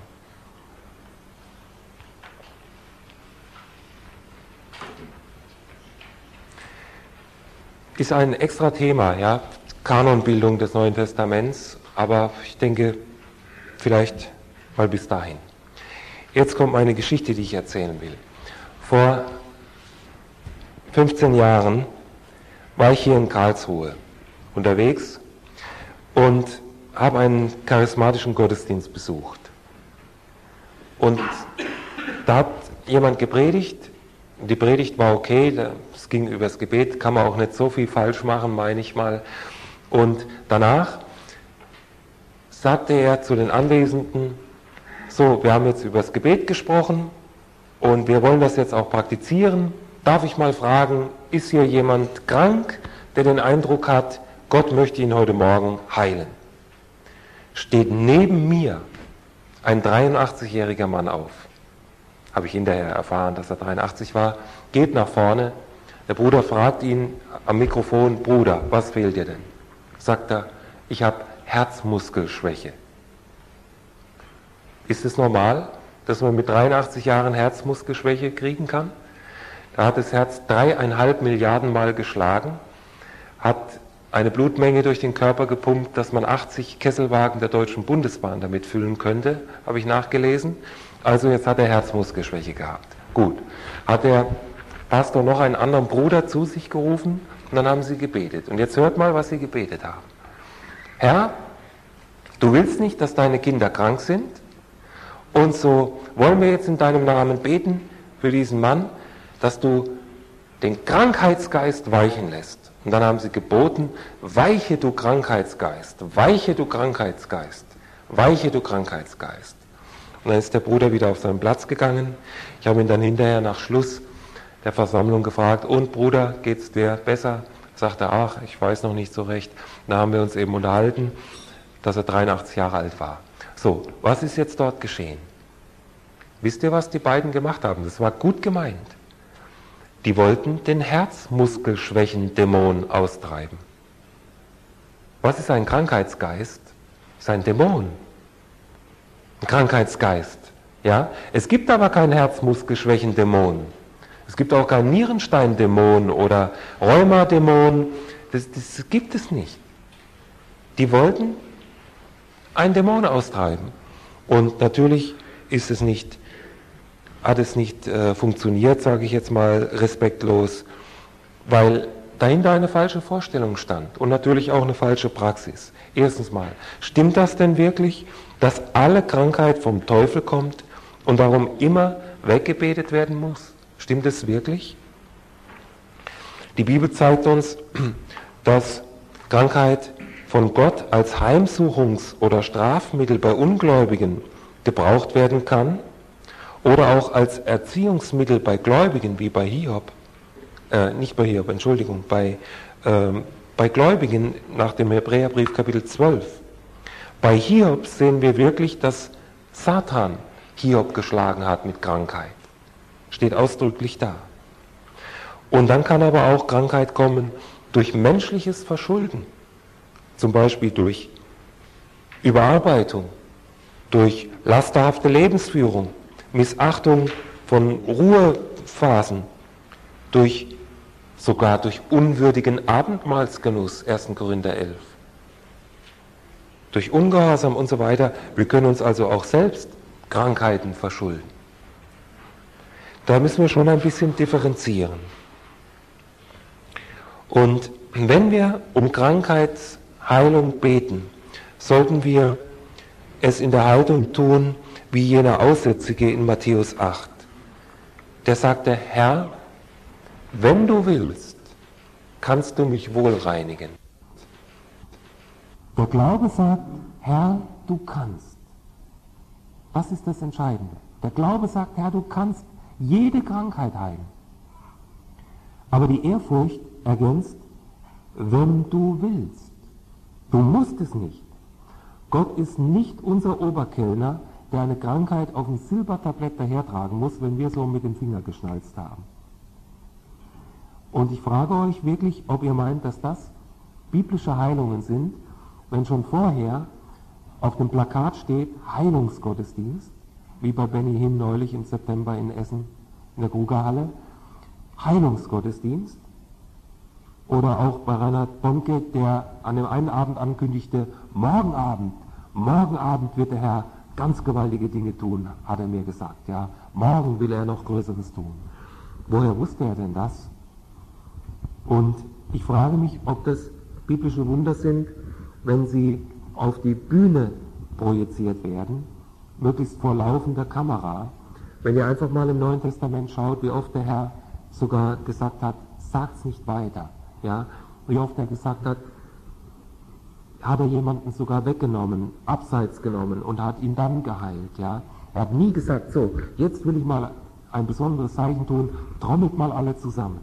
Ist ein extra Thema, ja, Kanonbildung des Neuen Testaments, aber ich denke, vielleicht mal bis dahin. Jetzt kommt meine Geschichte, die ich erzählen will. Vor fünfzehn Jahren war ich hier in Karlsruhe unterwegs und habe einen charismatischen Gottesdienst besucht. Und da hat jemand gepredigt, die Predigt war okay, es ging übers Gebet, kann man auch nicht so viel falsch machen, meine ich mal. Und danach sagte er zu den Anwesenden, so, wir haben jetzt über das Gebet gesprochen und wir wollen das jetzt auch praktizieren. Darf ich mal fragen, ist hier jemand krank, der den Eindruck hat, Gott möchte ihn heute Morgen heilen? Steht neben mir ein dreiundachtzigjähriger Mann auf. Habe ich hinterher erfahren, dass er dreiundachtzig war. Geht nach vorne. Der Bruder fragt ihn am Mikrofon, Bruder, was fehlt dir denn? Sagt er, ich habe Herzmuskelschwäche. Ist es normal, dass man mit dreiundachtzig Jahren Herzmuskelschwäche kriegen kann? Da hat das Herz dreieinhalb Milliarden Mal geschlagen, hat eine Blutmenge durch den Körper gepumpt, dass man achtzig Kesselwagen der Deutschen Bundesbahn damit füllen könnte, habe ich nachgelesen. Also jetzt hat er Herzmuskelschwäche gehabt. Gut. Hat der Pastor noch einen anderen Bruder zu sich gerufen und dann haben sie gebetet. Und jetzt hört mal, was sie gebetet haben. Herr, du willst nicht, dass deine Kinder krank sind? Und so wollen wir jetzt in deinem Namen beten für diesen Mann, dass du den Krankheitsgeist weichen lässt. Und dann haben sie geboten, weiche du Krankheitsgeist, weiche du Krankheitsgeist, weiche du Krankheitsgeist. Und dann ist der Bruder wieder auf seinen Platz gegangen. Ich habe ihn dann hinterher nach Schluss der Versammlung gefragt, und Bruder, geht's dir besser? Sagt er, ach, ich weiß noch nicht so recht. Da haben wir uns eben unterhalten, dass er dreiundachtzig Jahre alt war. So, was ist jetzt dort geschehen? Wisst ihr, was die beiden gemacht haben? Das war gut gemeint. Die wollten den Herzmuskelschwächen-Dämon austreiben. Was ist ein Krankheitsgeist? Das ist ein Dämon. Ein Krankheitsgeist. Ja? Es gibt aber keinen Herzmuskelschwächen-Dämon. Es gibt auch keinen Nierenstein-Dämon oder Rheuma-Dämon. Das, das gibt es nicht. Die wollten einen Dämon austreiben. Und natürlich ist es nicht, hat es nicht äh, funktioniert, sage ich jetzt mal respektlos, weil dahinter eine falsche Vorstellung stand und natürlich auch eine falsche Praxis. Erstens mal, stimmt das denn wirklich, dass alle Krankheit vom Teufel kommt und darum immer weggebetet werden muss? Stimmt es wirklich? Die Bibel zeigt uns, dass Krankheit von Gott als Heimsuchungs- oder Strafmittel bei Ungläubigen gebraucht werden kann oder auch als Erziehungsmittel bei Gläubigen, wie bei Hiob, äh, nicht bei Hiob, Entschuldigung, bei ähm, bei Gläubigen nach dem Hebräerbrief Kapitel zwölf. Bei Hiob sehen wir wirklich, dass Satan Hiob geschlagen hat mit Krankheit. Steht ausdrücklich da. Und dann kann aber auch Krankheit kommen durch menschliches Verschulden. Zum Beispiel durch Überarbeitung, durch lasterhafte Lebensführung, Missachtung von Ruhephasen, durch, sogar durch unwürdigen Abendmahlsgenuss, erster Korinther elf. Durch Ungehorsam und so weiter. Wir können uns also auch selbst Krankheiten verschulden. Da müssen wir schon ein bisschen differenzieren. Und wenn wir um Krankheitsheilung beten, sollten wir es in der Haltung tun, wie jener Aussätzige in Matthäus acht. Der sagte, Herr, wenn du willst, kannst du mich wohl reinigen. Der Glaube sagt, Herr, du kannst. Das ist das Entscheidende. Der Glaube sagt, Herr, du kannst jede Krankheit heilen. Aber die Ehrfurcht ergänzt, wenn du willst. Du musst es nicht. Gott ist nicht unser Oberkellner, der eine Krankheit auf dem Silbertablett dahertragen muss, wenn wir so mit dem Finger geschnalzt haben. Und ich frage euch wirklich, ob ihr meint, dass das biblische Heilungen sind, wenn schon vorher auf dem Plakat steht Heilungsgottesdienst, wie bei Benny Hinn neulich im September in Essen in der Grugerhalle, Heilungsgottesdienst, oder auch bei Reinhard Bonke, der an dem einen Abend ankündigte, morgen Abend, morgen Abend wird der Herr ganz gewaltige Dinge tun, hat er mir gesagt, ja, morgen will er noch Größeres tun. Woher wusste er denn das? Und ich frage mich, ob das biblische Wunder sind, wenn sie auf die Bühne projiziert werden, möglichst vor laufender Kamera. Wenn ihr einfach mal im Neuen Testament schaut, wie oft der Herr sogar gesagt hat, sagt's nicht weiter. Ja, wie oft er gesagt hat, hat er jemanden sogar weggenommen, abseits genommen und hat ihn dann geheilt. Ja, er hat nie gesagt, so, jetzt will ich mal ein besonderes Zeichen tun, trommelt mal alle zusammen.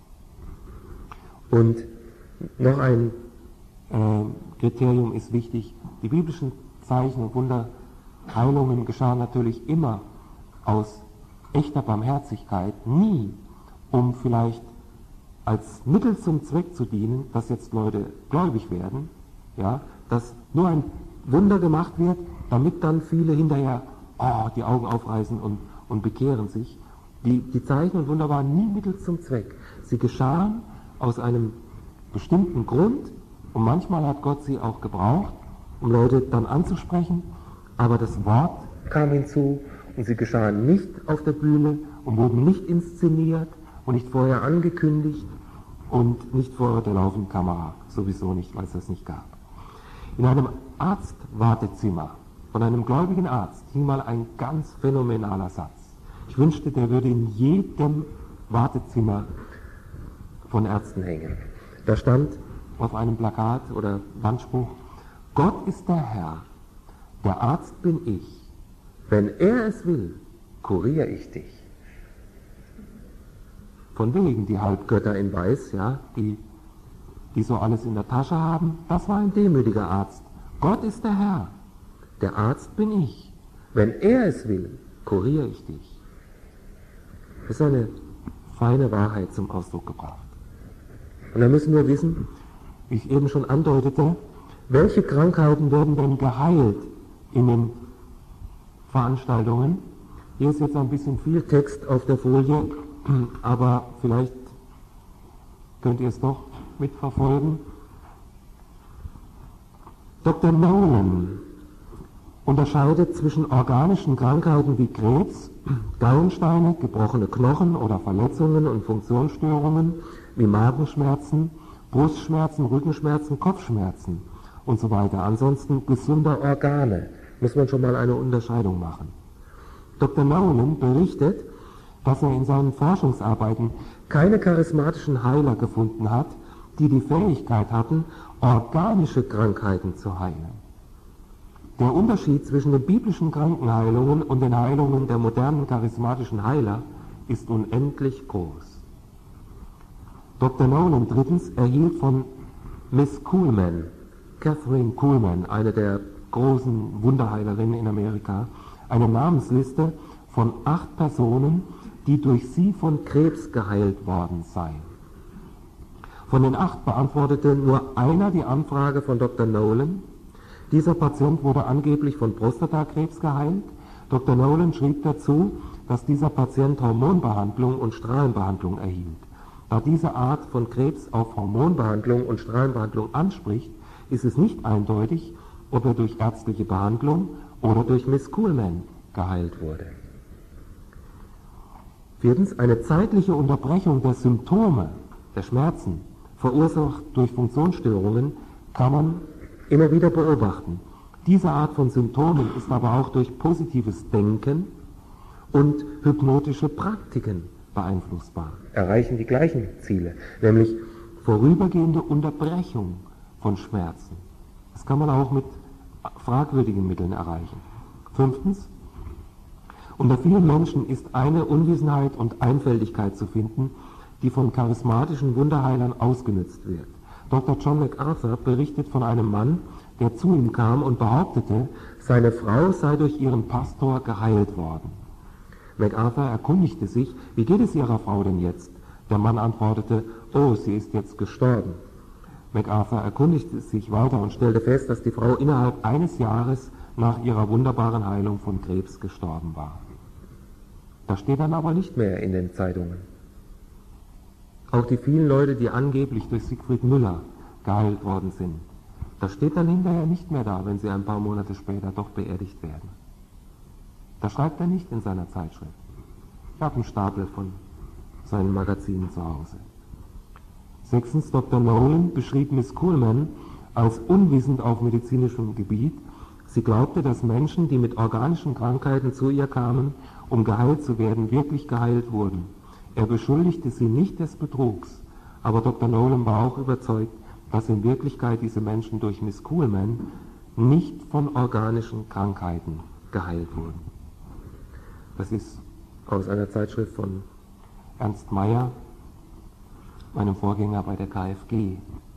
Und noch ein äh, Kriterium ist wichtig, die biblischen Zeichen und Wunder, Heilungen geschahen natürlich immer aus echter Barmherzigkeit, nie um vielleicht als Mittel zum Zweck zu dienen, dass jetzt Leute gläubig werden, ja, dass nur ein Wunder gemacht wird, damit dann viele hinterher oh, die Augen aufreißen und, und bekehren sich. Die, die Zeichen und Wunder waren nie Mittel zum Zweck. Sie geschahen aus einem bestimmten Grund und manchmal hat Gott sie auch gebraucht, um Leute dann anzusprechen, aber das Wort kam hinzu und sie geschahen nicht auf der Bühne und wurden nicht inszeniert und nicht vorher angekündigt und nicht vor der laufenden Kamera, sowieso nicht, weil es das nicht gab. In einem Arztwartezimmer von einem gläubigen Arzt hing mal ein ganz phänomenaler Satz. Ich wünschte, der würde in jedem Wartezimmer von Ärzten hängen. Da stand auf einem Plakat oder Wandspruch, Gott ist der Herr, der Arzt bin ich. Wenn er es will, kuriere ich dich. Von wegen die Halbgötter in Weiß, ja, die, die so alles in der Tasche haben, das war ein demütiger Arzt. Gott ist der Herr, der Arzt bin ich. Wenn er es will, kuriere ich dich. Das ist eine feine Wahrheit zum Ausdruck gebracht. Und da müssen wir wissen, wie ich eben schon andeutete, welche Krankheiten werden denn geheilt in den Veranstaltungen. Hier ist jetzt ein bisschen viel Text auf der Folie, aber vielleicht könnt ihr es doch mitverfolgen. Doktor Nolan unterscheidet zwischen organischen Krankheiten wie Krebs, Gallensteine, gebrochene Knochen oder Verletzungen und Funktionsstörungen wie Magenschmerzen, Brustschmerzen, Rückenschmerzen, Kopfschmerzen und so weiter. Ansonsten gesunder Organe. Muss man schon mal eine Unterscheidung machen. Doktor Nolan berichtet, dass er in seinen Forschungsarbeiten keine charismatischen Heiler gefunden hat, die die Fähigkeit hatten, organische Krankheiten zu heilen. Der Unterschied zwischen den biblischen Krankenheilungen und den Heilungen der modernen charismatischen Heiler ist unendlich groß. Doktor Nolan drittens erhielt von Miss Kuhlman, Catherine Kuhlman, eine der großen Wunderheilerinnen in Amerika, eine Namensliste von acht Personen, die durch sie von Krebs geheilt worden seien. Von den acht beantwortete nur einer die Anfrage von Doktor Nolan. Dieser Patient wurde angeblich von Prostatakrebs geheilt. Doktor Nolan schrieb dazu, dass dieser Patient Hormonbehandlung und Strahlenbehandlung erhielt. Da diese Art von Krebs auf Hormonbehandlung und Strahlenbehandlung anspricht, ist es nicht eindeutig, ob er durch ärztliche Behandlung oder durch Miss Kuhlman geheilt wurde. Viertens, eine zeitliche Unterbrechung der Symptome, der Schmerzen, verursacht durch Funktionsstörungen, kann man immer wieder beobachten. Diese Art von Symptomen ist aber auch durch positives Denken und hypnotische Praktiken beeinflussbar, erreichen die gleichen Ziele, nämlich vorübergehende Unterbrechung von Schmerzen. Das kann man auch mit fragwürdigen Mitteln erreichen. Fünftens, unter vielen Menschen ist eine Unwissenheit und Einfältigkeit zu finden, die von charismatischen Wunderheilern ausgenutzt wird. Doktor John MacArthur berichtet von einem Mann, der zu ihm kam und behauptete, seine Frau sei durch ihren Pastor geheilt worden. MacArthur erkundigte sich, wie geht es Ihrer Frau denn jetzt? Der Mann antwortete, oh, sie ist jetzt gestorben. MacArthur erkundigte sich weiter und stellte fest, dass die Frau innerhalb eines Jahres nach ihrer wunderbaren Heilung von Krebs gestorben war. Das steht dann aber nicht mehr in den Zeitungen. Auch die vielen Leute, die angeblich durch Siegfried Müller geheilt worden sind, das steht dann hinterher nicht mehr da, wenn sie ein paar Monate später doch beerdigt werden. Das schreibt er nicht in seiner Zeitschrift. Ich habe einen Stapel von seinen Magazinen zu Hause. Sechstens, Doktor Nolan beschrieb Miss Kuhlman als unwissend auf medizinischem Gebiet. Sie glaubte, dass Menschen, die mit organischen Krankheiten zu ihr kamen, um geheilt zu werden, wirklich geheilt wurden. Er beschuldigte sie nicht des Betrugs, aber Doktor Nolan war auch überzeugt, dass in Wirklichkeit diese Menschen durch Miss Kuhlman nicht von organischen Krankheiten geheilt wurden. Das ist aus einer Zeitschrift von Ernst Mayr, meinem Vorgänger bei der K F G.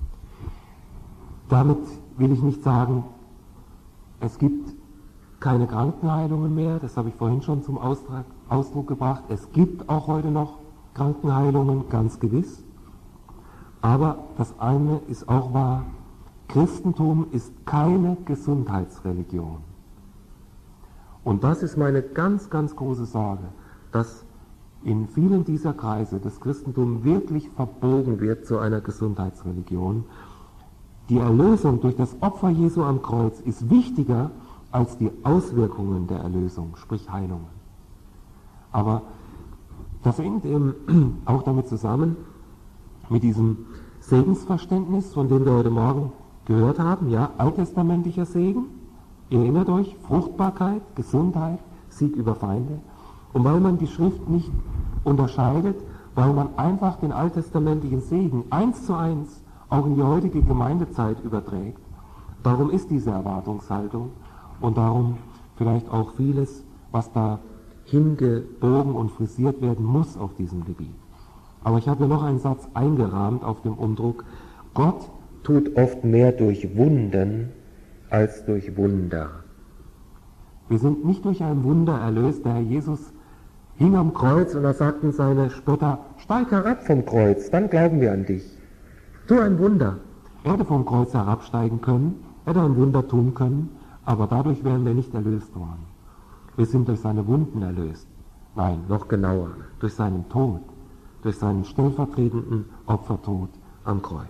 Damit will ich nicht sagen, es gibt keine Krankenheilungen mehr, das habe ich vorhin schon zum Ausdruck, Ausdruck gebracht. Es gibt auch heute noch Krankenheilungen, ganz gewiss. Aber das eine ist auch wahr, Christentum ist keine Gesundheitsreligion. Und das ist meine ganz, ganz große Sorge, dass in vielen dieser Kreise das Christentum wirklich verbogen wird zu einer Gesundheitsreligion. Die Erlösung durch das Opfer Jesu am Kreuz ist wichtiger als die Auswirkungen der Erlösung, sprich Heilungen. Aber das hängt eben auch damit zusammen, mit diesem Segensverständnis, von dem wir heute Morgen gehört haben, ja, alttestamentlicher Segen, ihr erinnert euch, Fruchtbarkeit, Gesundheit, Sieg über Feinde. Und weil man die Schrift nicht unterscheidet, weil man einfach den alttestamentlichen Segen eins zu eins auch in die heutige Gemeindezeit überträgt, darum ist diese Erwartungshaltung und darum vielleicht auch vieles, was da hingebogen und frisiert werden muss auf diesem Gebiet. Aber ich habe ja noch einen Satz eingerahmt auf dem Umdruck. Gott tut oft mehr durch Wunden als durch Wunder. Wir sind nicht durch ein Wunder erlöst. Der Herr Jesus hing am Kreuz und da sagten seine Spötter, steig herab vom Kreuz, dann glauben wir an dich. Tu ein Wunder. Er hätte vom Kreuz herabsteigen können, hätte ein Wunder tun können, aber dadurch wären wir nicht erlöst worden. Wir sind durch seine Wunden erlöst. Nein, noch genauer, durch seinen Tod, durch seinen stellvertretenden Opfertod am Kreuz.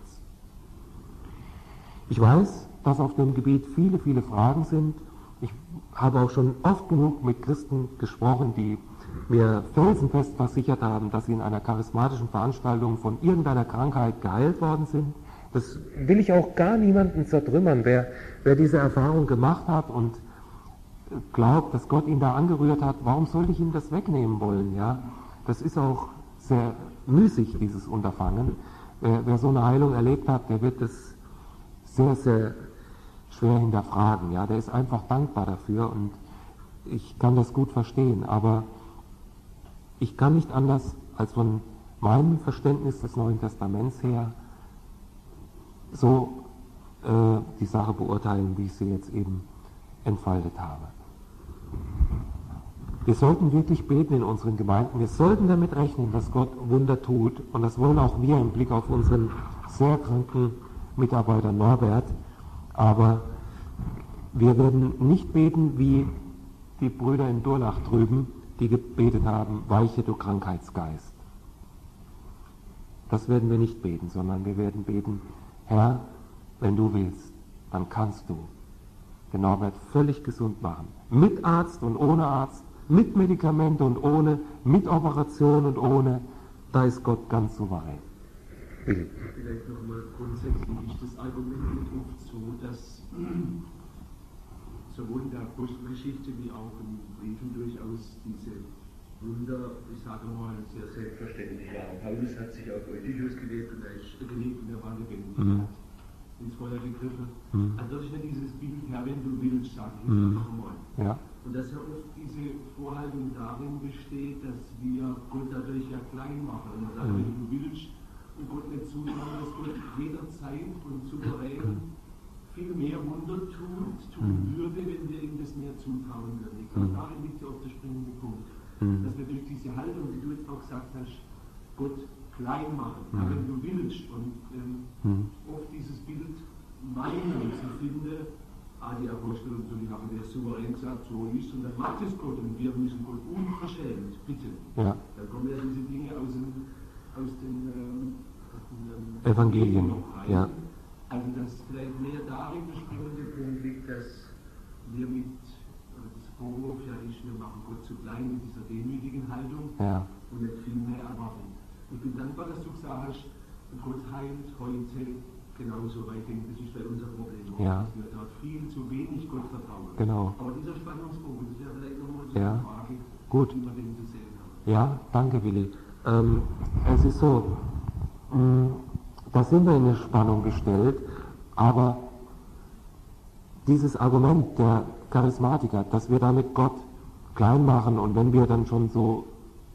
Ich weiß, dass auf dem Gebiet viele, viele Fragen sind. Ich habe auch schon oft genug mit Christen gesprochen, die mir felsenfest versichert haben, dass sie in einer charismatischen Veranstaltung von irgendeiner Krankheit geheilt worden sind. Das will ich auch gar niemanden zertrümmern. Wer, wer diese Erfahrung gemacht hat und glaubt, dass Gott ihn da angerührt hat, warum sollte ich ihm das wegnehmen wollen? Ja? Das ist auch sehr müßig, dieses Unterfangen. Wer, wer so eine Heilung erlebt hat, der wird es sehr, sehr schwer hinterfragen. Ja? Der ist einfach dankbar dafür und ich kann das gut verstehen, aber ich kann nicht anders als von meinem Verständnis des Neuen Testaments her so äh, die Sache beurteilen, wie ich sie jetzt eben entfaltet habe. Wir sollten wirklich beten in unseren Gemeinden. Wir sollten damit rechnen, dass Gott Wunder tut. Und das wollen auch wir im Blick auf unseren sehr kranken Mitarbeiter Norbert. Aber wir werden nicht beten wie die Brüder in Durlach drüben, die gebetet haben, weiche du Krankheitsgeist. Das werden wir nicht beten, sondern wir werden beten, Herr, wenn du willst, dann kannst du den Norbert völlig gesund machen. Mit Arzt und ohne Arzt, mit Medikamente und ohne, mit Operation und ohne, da ist Gott ganz souverän. Vielleicht nochmal grundsätzlich ist das Argument oft so, dass sowohl in der Apostelgeschichte wie auch in Briefen durchaus diese Wunder, ich sage mal, sehr selbstverständlich waren. Paulus hat sich auf Eutychus gelebt und er ist gelebt und er war lebendig. Mhm. Ins Feuer gegriffen. Mhm. Also das ist ja dieses Bild, Herr, wenn du willst, sage ich mhm. noch einmal. Ja. Und dass ja oft diese Vorhaltung darin besteht, dass wir Gott dadurch ja klein machen. Und sagen, mhm. wenn du willst, und Gott nicht zutrauen, dass Gott jederzeit und souverän viel mehr Wunder tut, tun mhm. würde, wenn wir ihm das mehr zutrauen würden. Ich glaube, mhm. darin liegt ja oft der springende Punkt. Mhm. Dass wir durch diese Haltung, die du jetzt auch gesagt hast, Gott klein machen, mhm. wenn du willst. Und ähm, mhm. oft dieses Bild meinen, ich finde, ah, die Apostel und so, die haben der souverän gesagt, so ist, und dann macht es Gott und wir müssen Gott unverschämt bitten. Ja. Dann kommen ja diese Dinge aus, dem, aus den, ähm, aus den ähm, Evangelien noch rein. Ja. Also, dass vielleicht mehr darin der springende Punkt liegt, dass wir mit, das Vorwurf ja ist, wir machen Gott zu klein mit dieser demütigen Haltung ja. und nicht viel mehr erwarten. Ich bin dankbar, dass du gesagt hast, Gott heilt heute genauso, weil ich denke, das ist bei unser Problem. Ja. Dass wir dort viel zu wenig Gott vertrauen. Genau. Aber dieser Spannungspunkt, das ist ja vielleicht nochmal so ja. eine Frage, gut. wie man den zu sehen hat. Ja, danke Willi. Ähm, es ist so, mh, da sind wir in eine Spannung gestellt, aber dieses Argument der Charismatiker, dass wir damit Gott klein machen und wenn wir dann schon so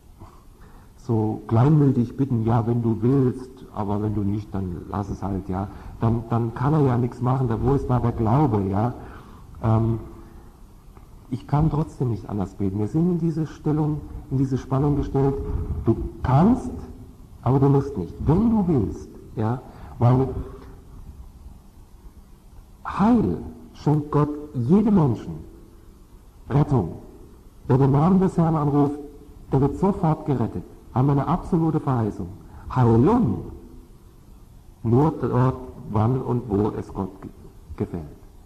so kleinmütig bitten, ja, wenn du willst, aber wenn du nicht, dann lass es halt, ja, dann, dann kann er ja nichts machen, da wo ist da der Glaube, ja. Ähm, ich kann trotzdem nicht anders beten. Wir sind in diese Stellung, in diese Spannung gestellt, du kannst, aber du musst nicht, wenn du willst, ja, weil Heil schenkt Gott jedem Menschen, Rettung. Wer den Namen des Herrn anruft, der wird sofort gerettet. Haben wir eine absolute Verheißung. Heilung nur dort, wann und wo es Gott gefällt.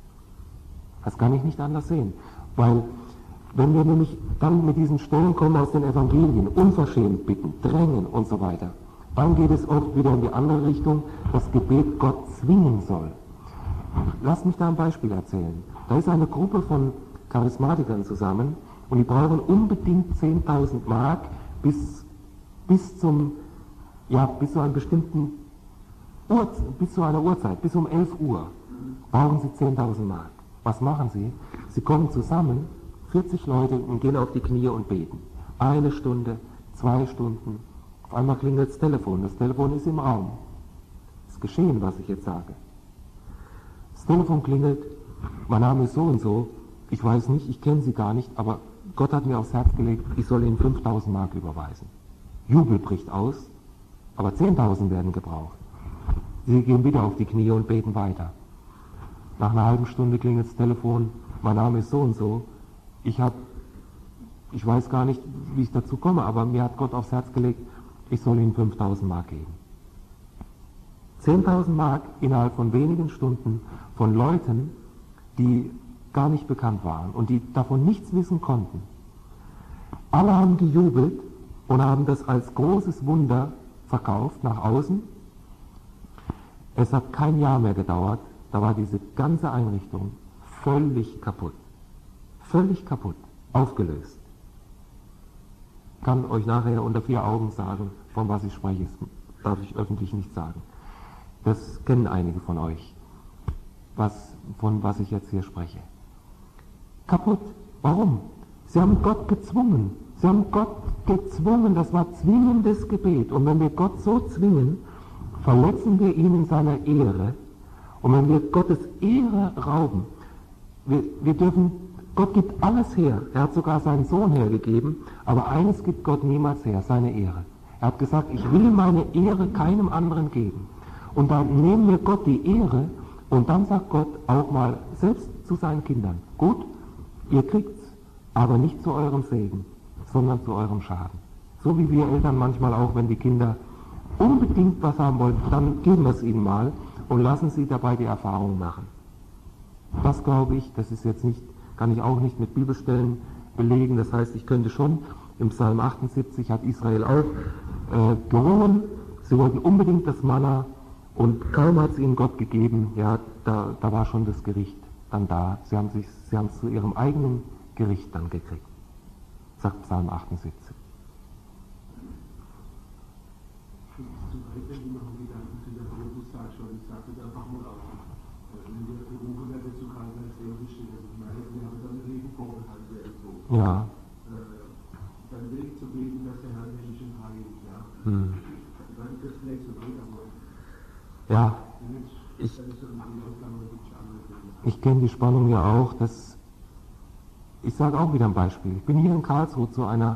Das kann ich nicht anders sehen. Weil, wenn wir nämlich dann mit diesen Stellen kommen aus den Evangelien, unverschämt bitten, drängen und so weiter, dann geht es oft wieder in die andere Richtung, das Gebet Gott zwingen soll. Lass mich da ein Beispiel erzählen. Da ist eine Gruppe von Charismatikern zusammen und die brauchen unbedingt zehntausend Mark bis bis zum, ja, bis zu einem bestimmten Uhr, bis zu einer Uhrzeit, bis um elf Uhr, brauchen sie zehntausend Mark. Was machen sie? Sie kommen zusammen, vierzig Leute, und gehen auf die Knie und beten. Eine Stunde, zwei Stunden, auf einmal klingelt das Telefon, das Telefon ist im Raum. Es ist geschehen, was ich jetzt sage. Das Telefon klingelt, mein Name ist so und so, ich weiß nicht, ich kenne Sie gar nicht, aber Gott hat mir aufs Herz gelegt, ich soll Ihnen fünftausend Mark überweisen. Jubel bricht aus, aber zehntausend werden gebraucht. Sie gehen wieder auf die Knie und beten weiter. Nach einer halben Stunde klingelt das Telefon, mein Name ist so und so, ich habe, ich weiß gar nicht, wie ich dazu komme, aber mir hat Gott aufs Herz gelegt, ich soll Ihnen fünftausend Mark geben. zehntausend Mark innerhalb von wenigen Stunden von Leuten, die gar nicht bekannt waren und die davon nichts wissen konnten. Alle haben gejubelt und haben das als großes Wunder verkauft nach außen. Es hat kein Jahr mehr gedauert, da war diese ganze Einrichtung völlig kaputt. Völlig kaputt, aufgelöst. Ich kann euch nachher unter vier Augen sagen, von was ich spreche, das darf ich öffentlich nicht sagen. Das kennen einige von euch, was, von was ich jetzt hier spreche. Kaputt. Warum? Sie haben Gott gezwungen. Sie haben Gott gezwungen, das war zwingendes Gebet. Und wenn wir Gott so zwingen, verletzen wir ihn in seiner Ehre, Und wenn wir Gottes Ehre rauben, wir, wir dürfen, Gott gibt alles her. Er hat sogar seinen Sohn hergegeben, aber eines gibt Gott niemals her, seine Ehre. Er hat gesagt, ich will meine Ehre keinem anderen geben. Und dann nehmen wir Gott die Ehre und dann sagt Gott auch mal selbst zu seinen Kindern, gut, ihr kriegt's, aber nicht zu eurem Segen, sondern zu eurem Schaden. So wie wir Eltern manchmal auch, wenn die Kinder unbedingt was haben wollen, dann geben wir es ihnen mal und lassen sie dabei die Erfahrung machen. Das glaube ich, das ist jetzt nicht, kann ich auch nicht mit Bibelstellen belegen, das heißt, ich könnte schon, im Psalm achtundsiebzig hat Israel auch äh, gerungen, sie wollten unbedingt das Manna und kaum hat es ihnen Gott gegeben, ja, da, da war schon das Gericht dann da, sie haben sich, sie haben es zu ihrem eigenen Gericht dann gekriegt, sagt Psalm achtundsiebzig. Zum Beispiel noch ein Gedanken zu der Paulus-Sage schon, ich sage das einfach mal auf. Wenn wir berufen werden zu Karl als sehr wichtig, also ich meine, wir haben dann ein Leben vorbereitet werden so. Ja. Dann Weg zu beten, dass der Herr mich nicht heilt, ja. Hm. Dann ist das vielleicht so weit, aber ja, ich, ich kenne die Spannung ja auch, dass, ich sage auch wieder ein Beispiel, ich bin hier in Karlsruhe zu einer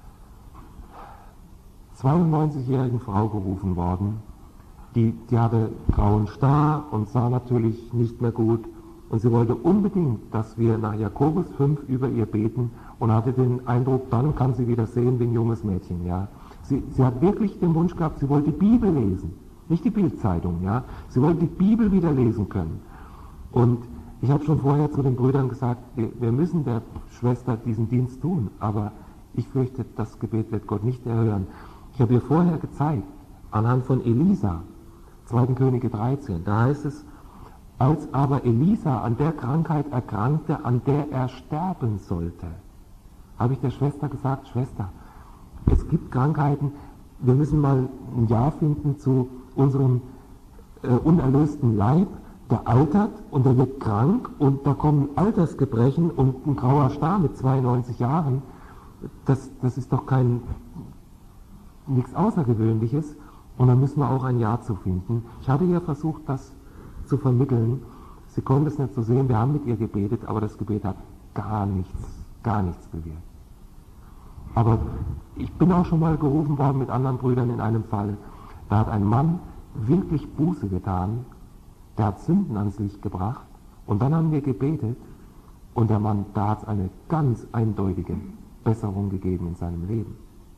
zweiundneunzigjährigen Frau gerufen worden, die, die hatte grauen Star und sah natürlich nicht mehr gut und sie wollte unbedingt, dass wir nach Jakobus fünf über ihr beten und hatte den Eindruck, dann kann sie wieder sehen wie ein junges Mädchen, ja. Sie, sie hat wirklich den Wunsch gehabt, sie wollte die Bibel lesen, nicht die Bildzeitung, ja. Sie wollte die Bibel wieder lesen können. Und ich habe schon vorher zu den Brüdern gesagt, wir, wir müssen der Schwester diesen Dienst tun, aber ich fürchte, das Gebet wird Gott nicht erhören. Ich habe ihr vorher gezeigt, anhand von Elisa, zweiten Könige dreizehn, da heißt es, als aber Elisa an der Krankheit erkrankte, an der er sterben sollte, habe ich der Schwester gesagt, Schwester, es gibt Krankheiten, wir müssen mal ein Ja finden zu unserem äh, unerlösten Leib, der altert und der wird krank und da kommen Altersgebrechen und ein grauer Star mit zweiundneunzig Jahren, das, das ist doch kein nichts Außergewöhnliches und da müssen wir auch ein Ja zu finden. Ich hatte ihr versucht, das zu vermitteln. Sie konnte es nicht so sehen, wir haben mit ihr gebetet, aber das Gebet hat gar nichts, gar nichts bewirkt. Aber ich bin auch schon mal gerufen worden mit anderen Brüdern in einem Fall. Da hat ein Mann wirklich Buße getan, der hat Sünden ans Licht gebracht und dann haben wir gebetet und der Mann, da hat es eine ganz eindeutige Besserung gegeben in seinem Leben.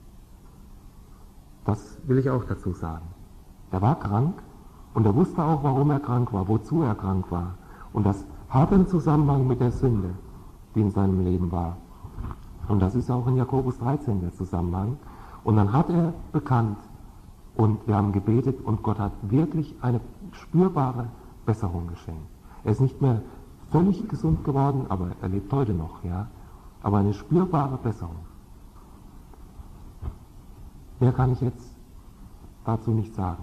Das will ich auch dazu sagen. Er war krank und er wusste auch, warum er krank war, wozu er krank war. Und das hat einen Zusammenhang mit der Sünde, die in seinem Leben war. Und das ist auch in Jakobus dreizehn der Zusammenhang. Und dann hat er bekannt und wir haben gebetet und Gott hat wirklich eine spürbare Besserung geschenkt. Er ist nicht mehr völlig gesund geworden, aber er lebt heute noch, ja. Aber eine spürbare Besserung. Mehr kann ich jetzt dazu nicht sagen.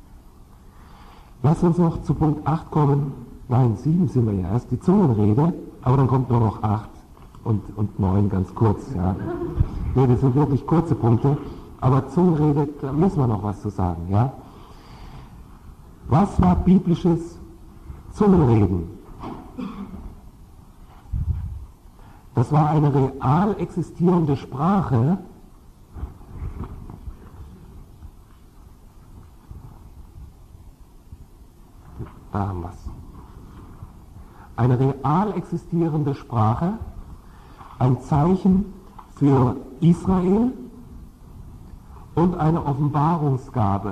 Lass uns noch zu Punkt acht kommen. Nein, sieben sind wir ja erst, die Zungenrede, aber dann kommt nur noch acht und, und neun ganz kurz. Ja. Nee, das sind wirklich kurze Punkte, aber Zungenrede, da müssen wir noch was zu sagen. Ja. Was war biblisches Zungenreden? Das war eine real existierende Sprache, da haben wir es. Eine real existierende Sprache, ein Zeichen für Israel und eine Offenbarungsgabe.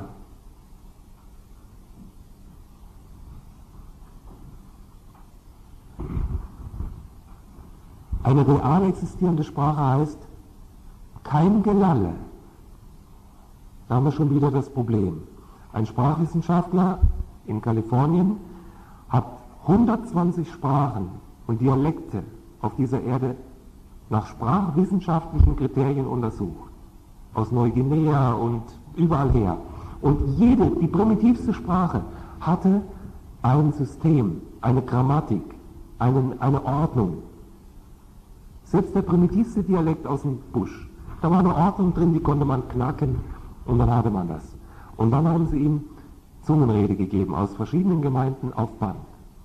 Eine real existierende Sprache heißt kein Gelalle. Da haben wir schon wieder das Problem. Ein Sprachwissenschaftler in Kalifornien hat hundertzwanzig Sprachen und Dialekte auf dieser Erde nach sprachwissenschaftlichen Kriterien untersucht. Aus Neuguinea und überall her. Und jede, die primitivste Sprache, hatte ein System, eine Grammatik, einen, eine Ordnung. Selbst der primitivste Dialekt aus dem Busch. Da war eine Ordnung drin, die konnte man knacken und dann hatte man das. Und dann haben sie ihm Zungenrede gegeben aus verschiedenen Gemeinden auf Band.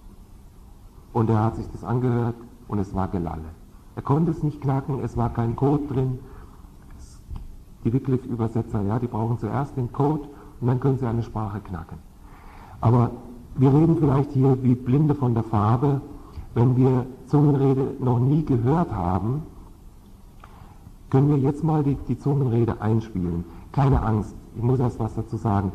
Und er hat sich das angehört und es war Gelalle. Er konnte es nicht knacken, es war kein Code drin. Die Wycliffe-Übersetzer, ja, die brauchen zuerst den Code und dann können sie eine Sprache knacken. Aber wir reden vielleicht hier wie Blinde von der Farbe, wenn wir Zungenrede noch nie gehört haben, können wir jetzt mal die, die Zungenrede einspielen. Keine Angst, ich muss erst was dazu sagen.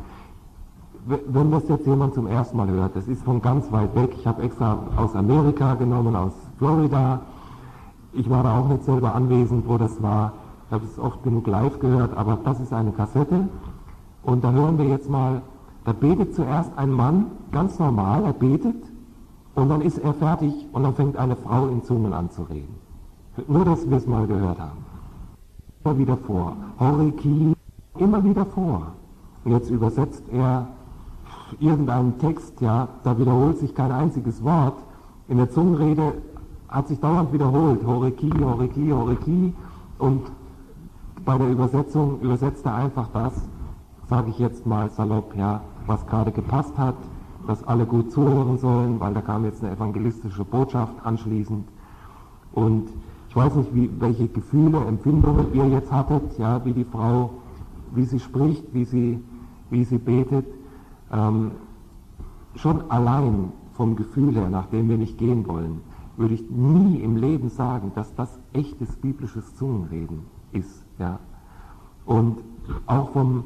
Wenn das jetzt jemand zum ersten Mal hört, das ist von ganz weit weg, ich habe extra aus Amerika genommen, aus Florida, ich war da auch nicht selber anwesend, wo das war, ich habe es oft genug live gehört, aber das ist eine Kassette und da hören wir jetzt mal, da betet zuerst ein Mann, ganz normal, er betet und dann ist er fertig und dann fängt eine Frau in Zungen an zu reden. Nur, dass wir es mal gehört haben. Immer wieder vor, Horiki, immer wieder vor. Und jetzt übersetzt er irgendeinen Text, ja, da wiederholt sich kein einziges Wort. In der Zungenrede hat sich dauernd wiederholt, Horeki, Horeki, Horeki, und bei der Übersetzung übersetzt er einfach das, sage ich jetzt mal salopp, ja, was gerade gepasst hat, dass alle gut zuhören sollen, weil da kam jetzt eine evangelistische Botschaft anschließend. Und ich weiß nicht, wie, welche Gefühle, Empfindungen ihr jetzt hattet, ja, wie die Frau, wie sie spricht, wie sie, wie sie betet. Ähm, schon allein vom Gefühl her, nach dem wir nicht gehen wollen, würde ich nie im Leben sagen, dass das echtes biblisches Zungenreden ist. Ja. Und auch vom,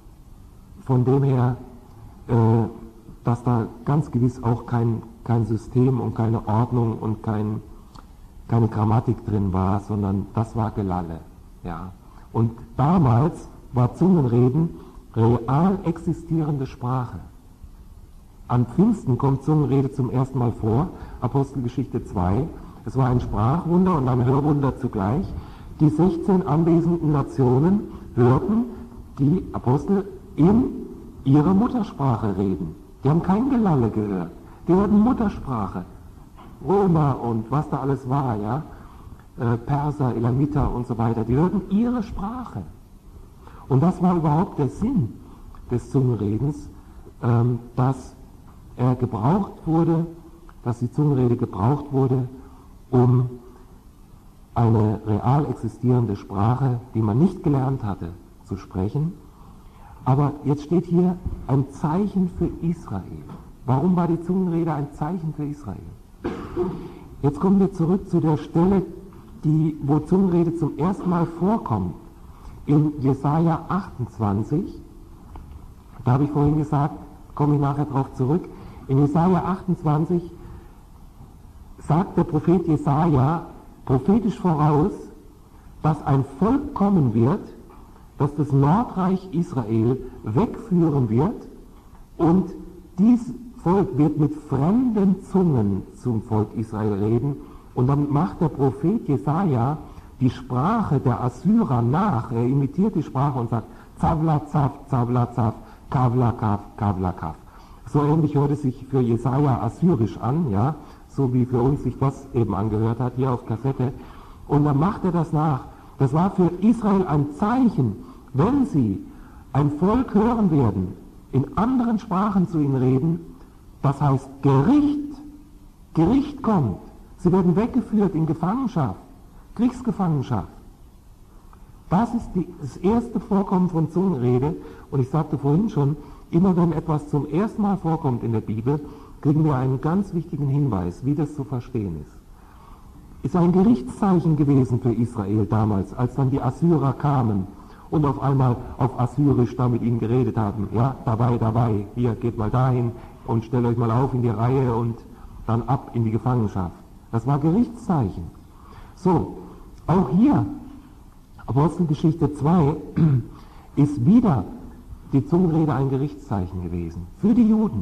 von dem her, äh, dass da ganz gewiss auch kein, kein System und keine Ordnung und kein, keine Grammatik drin war, sondern das war Gelalle. Ja. Und damals war Zungenreden real existierende Sprache. An Pfingsten kommt Zungenrede zum ersten Mal vor, Apostelgeschichte zwei. Es war ein Sprachwunder und ein Hörwunder zugleich. Die sechzehn anwesenden Nationen hörten die Apostel in ihrer Muttersprache reden. Die haben kein Gelalle gehört. Die hörten Muttersprache. Römer und was da alles war, ja, äh, Perser, Elamiter und so weiter, die hörten ihre Sprache. Und das war überhaupt der Sinn des Zungenredens, ähm, dass er gebraucht wurde, dass die Zungenrede gebraucht wurde, um eine real existierende Sprache, die man nicht gelernt hatte, zu sprechen. Aber jetzt steht hier ein Zeichen für Israel. Warum war die Zungenrede ein Zeichen für Israel? Jetzt kommen wir zurück zu der Stelle, die, wo Zungenrede zum ersten Mal vorkommt. In Jesaja achtundzwanzig, da habe ich vorhin gesagt, komme ich nachher darauf zurück, in Jesaja achtundzwanzig sagt der Prophet Jesaja prophetisch voraus, dass ein Volk kommen wird, das das Nordreich Israel wegführen wird und dies Volk wird mit fremden Zungen zum Volk Israel reden und dann macht der Prophet Jesaja die Sprache der Assyrer nach, er imitiert die Sprache und sagt Zavla Zav, Zavla Zav, Kavla Kav, Kavla Kav. So ähnlich hört es sich für Jesaja assyrisch an, ja, so wie für uns sich das eben angehört hat, hier auf Kassette. Und dann macht er das nach. Das war für Israel ein Zeichen, wenn sie ein Volk hören werden, in anderen Sprachen zu ihnen reden, das heißt Gericht, Gericht kommt. Sie werden weggeführt in Gefangenschaft, Kriegsgefangenschaft. Das ist die, das erste Vorkommen von Zungenrede. Und ich sagte vorhin schon, immer wenn etwas zum ersten Mal vorkommt in der Bibel, kriegen wir einen ganz wichtigen Hinweis, wie das zu verstehen ist. Ist ein Gerichtszeichen gewesen für Israel damals, als dann die Assyrer kamen und auf einmal auf Assyrisch da mit ihnen geredet haben. Ja, dabei, dabei, hier, geht mal dahin und stellt euch mal auf in die Reihe und dann ab in die Gefangenschaft. Das war Gerichtszeichen. So, auch hier, Apostelgeschichte zwei, ist wieder die Zungenrede ein Gerichtszeichen gewesen. Für die Juden.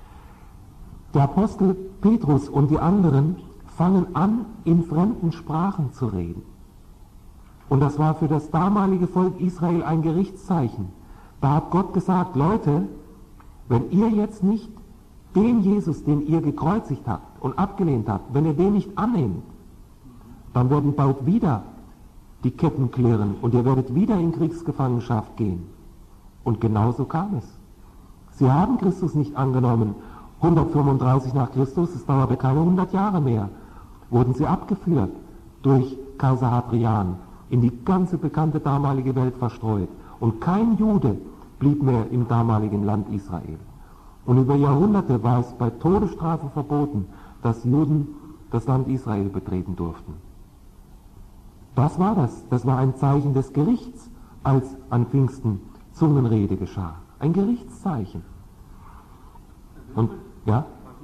Der Apostel Petrus und die anderen fangen an, in fremden Sprachen zu reden. Und das war für das damalige Volk Israel ein Gerichtszeichen. Da hat Gott gesagt, Leute, wenn ihr jetzt nicht den Jesus, den ihr gekreuzigt habt und abgelehnt habt, wenn ihr den nicht annehmt, dann werden bald wieder die Ketten klirren und ihr werdet wieder in Kriegsgefangenschaft gehen. Und genauso kam es. Sie haben Christus nicht angenommen. hundertfünfunddreißig nach Christus, es dauerte keine hundert Jahre mehr, wurden sie abgeführt durch Kaiser Hadrian, in die ganze bekannte damalige Welt verstreut. Und kein Jude blieb mehr im damaligen Land Israel. Und über Jahrhunderte war es bei Todesstrafe verboten, dass Juden das Land Israel betreten durften. Was war das? Das war ein Zeichen des Gerichts, als an Pfingsten Zungenrede geschah. Ein Gerichtszeichen. Und, ja?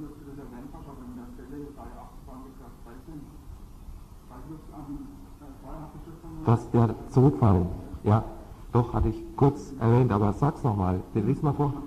Dass der zurückfallen. Ja, doch, hatte ich kurz erwähnt, aber sag's nochmal. Lies mal vor.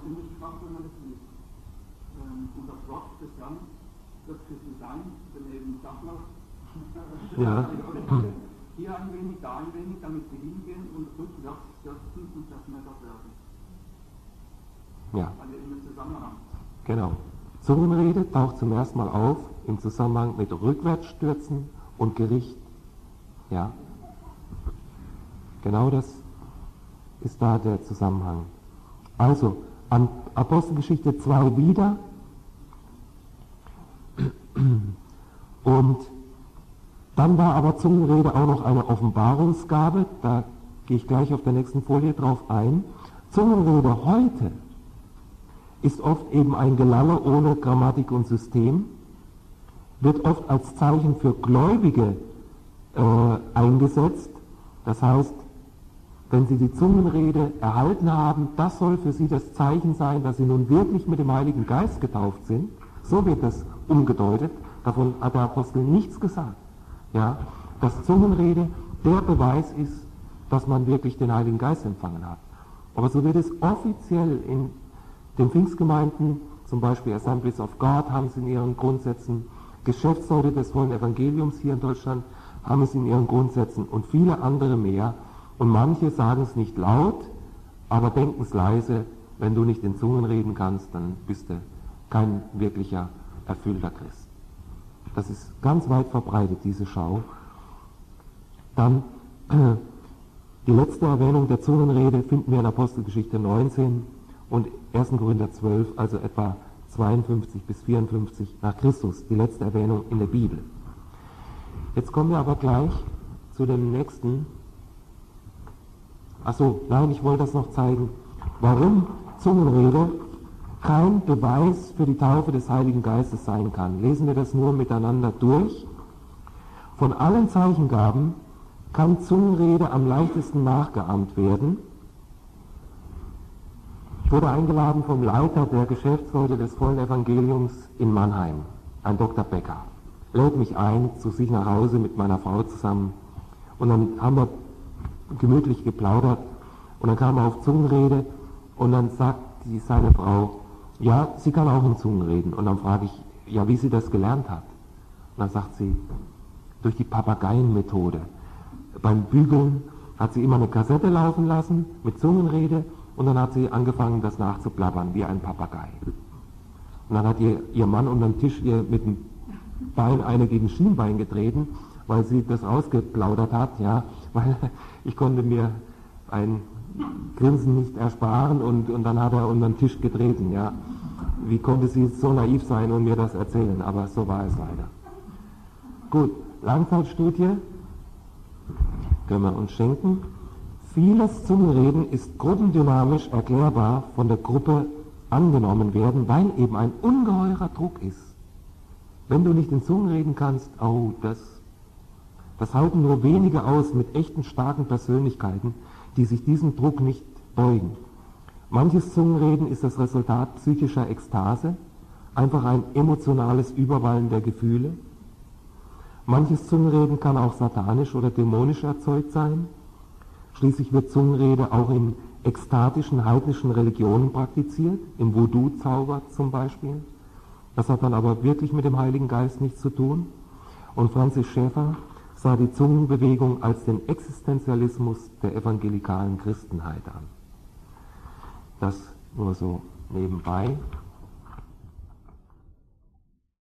Ja. Hier ein wenig, da ein wenig, damit sie hingehen und rückwärts setzen und zerschmettert werden. Ja. Also im Zusammenhang. Genau. Zungenrede taucht zum ersten Mal auf im Zusammenhang mit Rückwärtsstürzen und Gericht. Ja. Genau das ist da der Zusammenhang. Also, an Apostelgeschichte zwei wieder. Und dann war aber Zungenrede auch noch eine Offenbarungsgabe, da gehe ich gleich auf der nächsten Folie drauf ein. Zungenrede heute ist oft eben ein Gelalle ohne Grammatik und System, wird oft als Zeichen für Gläubige äh, eingesetzt. Das heißt, wenn sie die Zungenrede erhalten haben, das soll für sie das Zeichen sein, dass sie nun wirklich mit dem Heiligen Geist getauft sind. So wird das umgedeutet. Davon hat der Apostel nichts gesagt. Ja, dass Zungenrede der Beweis ist, dass man wirklich den Heiligen Geist empfangen hat. Aber so wird es offiziell in den Pfingstgemeinden, zum Beispiel Assemblies of God, haben es in ihren Grundsätzen, Geschäftsleute des vollen Evangeliums hier in Deutschland haben es in ihren Grundsätzen und viele andere mehr. Und manche sagen es nicht laut, aber denken es leise. Wenn du nicht in Zungen reden kannst, dann bist du kein wirklicher, erfüllter Christ. Das ist ganz weit verbreitet, diese Schau. Dann äh, die letzte Erwähnung der Zungenrede finden wir in Apostelgeschichte neunzehn und ersten Korinther zwölf, also etwa zweiundfünfzig bis vierundfünfzig nach Christus, die letzte Erwähnung in der Bibel. Jetzt kommen wir aber gleich zu dem nächsten. Achso, nein, ich wollte das noch zeigen, warum Zungenrede kein Beweis für die Taufe des Heiligen Geistes sein kann. Lesen wir das nur miteinander durch. Von allen Zeichengaben kann Zungenrede am leichtesten nachgeahmt werden. Ich wurde eingeladen vom Leiter der Geschäftsleute des vollen Evangeliums in Mannheim, ein Doktor Becker. Lädt mich ein zu sich nach Hause mit meiner Frau zusammen und dann haben wir gemütlich geplaudert und dann kam er auf Zungenrede und dann sagt die, seine Frau, ja, sie kann auch in Zungen reden. Und dann frage ich, ja, wie sie das gelernt hat. Und dann sagt sie, durch die Papageienmethode. Beim Bügeln hat sie immer eine Kassette laufen lassen mit Zungenrede und dann hat sie angefangen, das nachzuplappern wie ein Papagei. Und dann hat ihr, ihr Mann unter dem Tisch ihr mit dem Bein eine gegen Schienbein getreten, weil sie das rausgeplaudert hat, ja, weil ich konnte mir ein Grinsen nicht ersparen und, und dann hat er unter den Tisch getreten, ja. Wie konnte sie so naiv sein und mir das erzählen, aber so war es leider. Gut, Langzeitstudie können wir uns schenken. Vieles Zungenreden ist gruppendynamisch erklärbar von der Gruppe angenommen werden, weil eben ein ungeheurer Druck ist. Wenn du nicht in Zungen reden kannst, oh, das, das halten nur wenige aus mit echten starken Persönlichkeiten, die sich diesem Druck nicht beugen. Manches Zungenreden ist das Resultat psychischer Ekstase, einfach ein emotionales Überwallen der Gefühle. Manches Zungenreden kann auch satanisch oder dämonisch erzeugt sein. Schließlich wird Zungenrede auch in ekstatischen, heidnischen Religionen praktiziert, im Voodoo-Zauber zum Beispiel. Das hat dann aber wirklich mit dem Heiligen Geist nichts zu tun. Und Francis Schaeffer sah die Zungenbewegung als den Existenzialismus der evangelikalen Christenheit an. Das nur so nebenbei.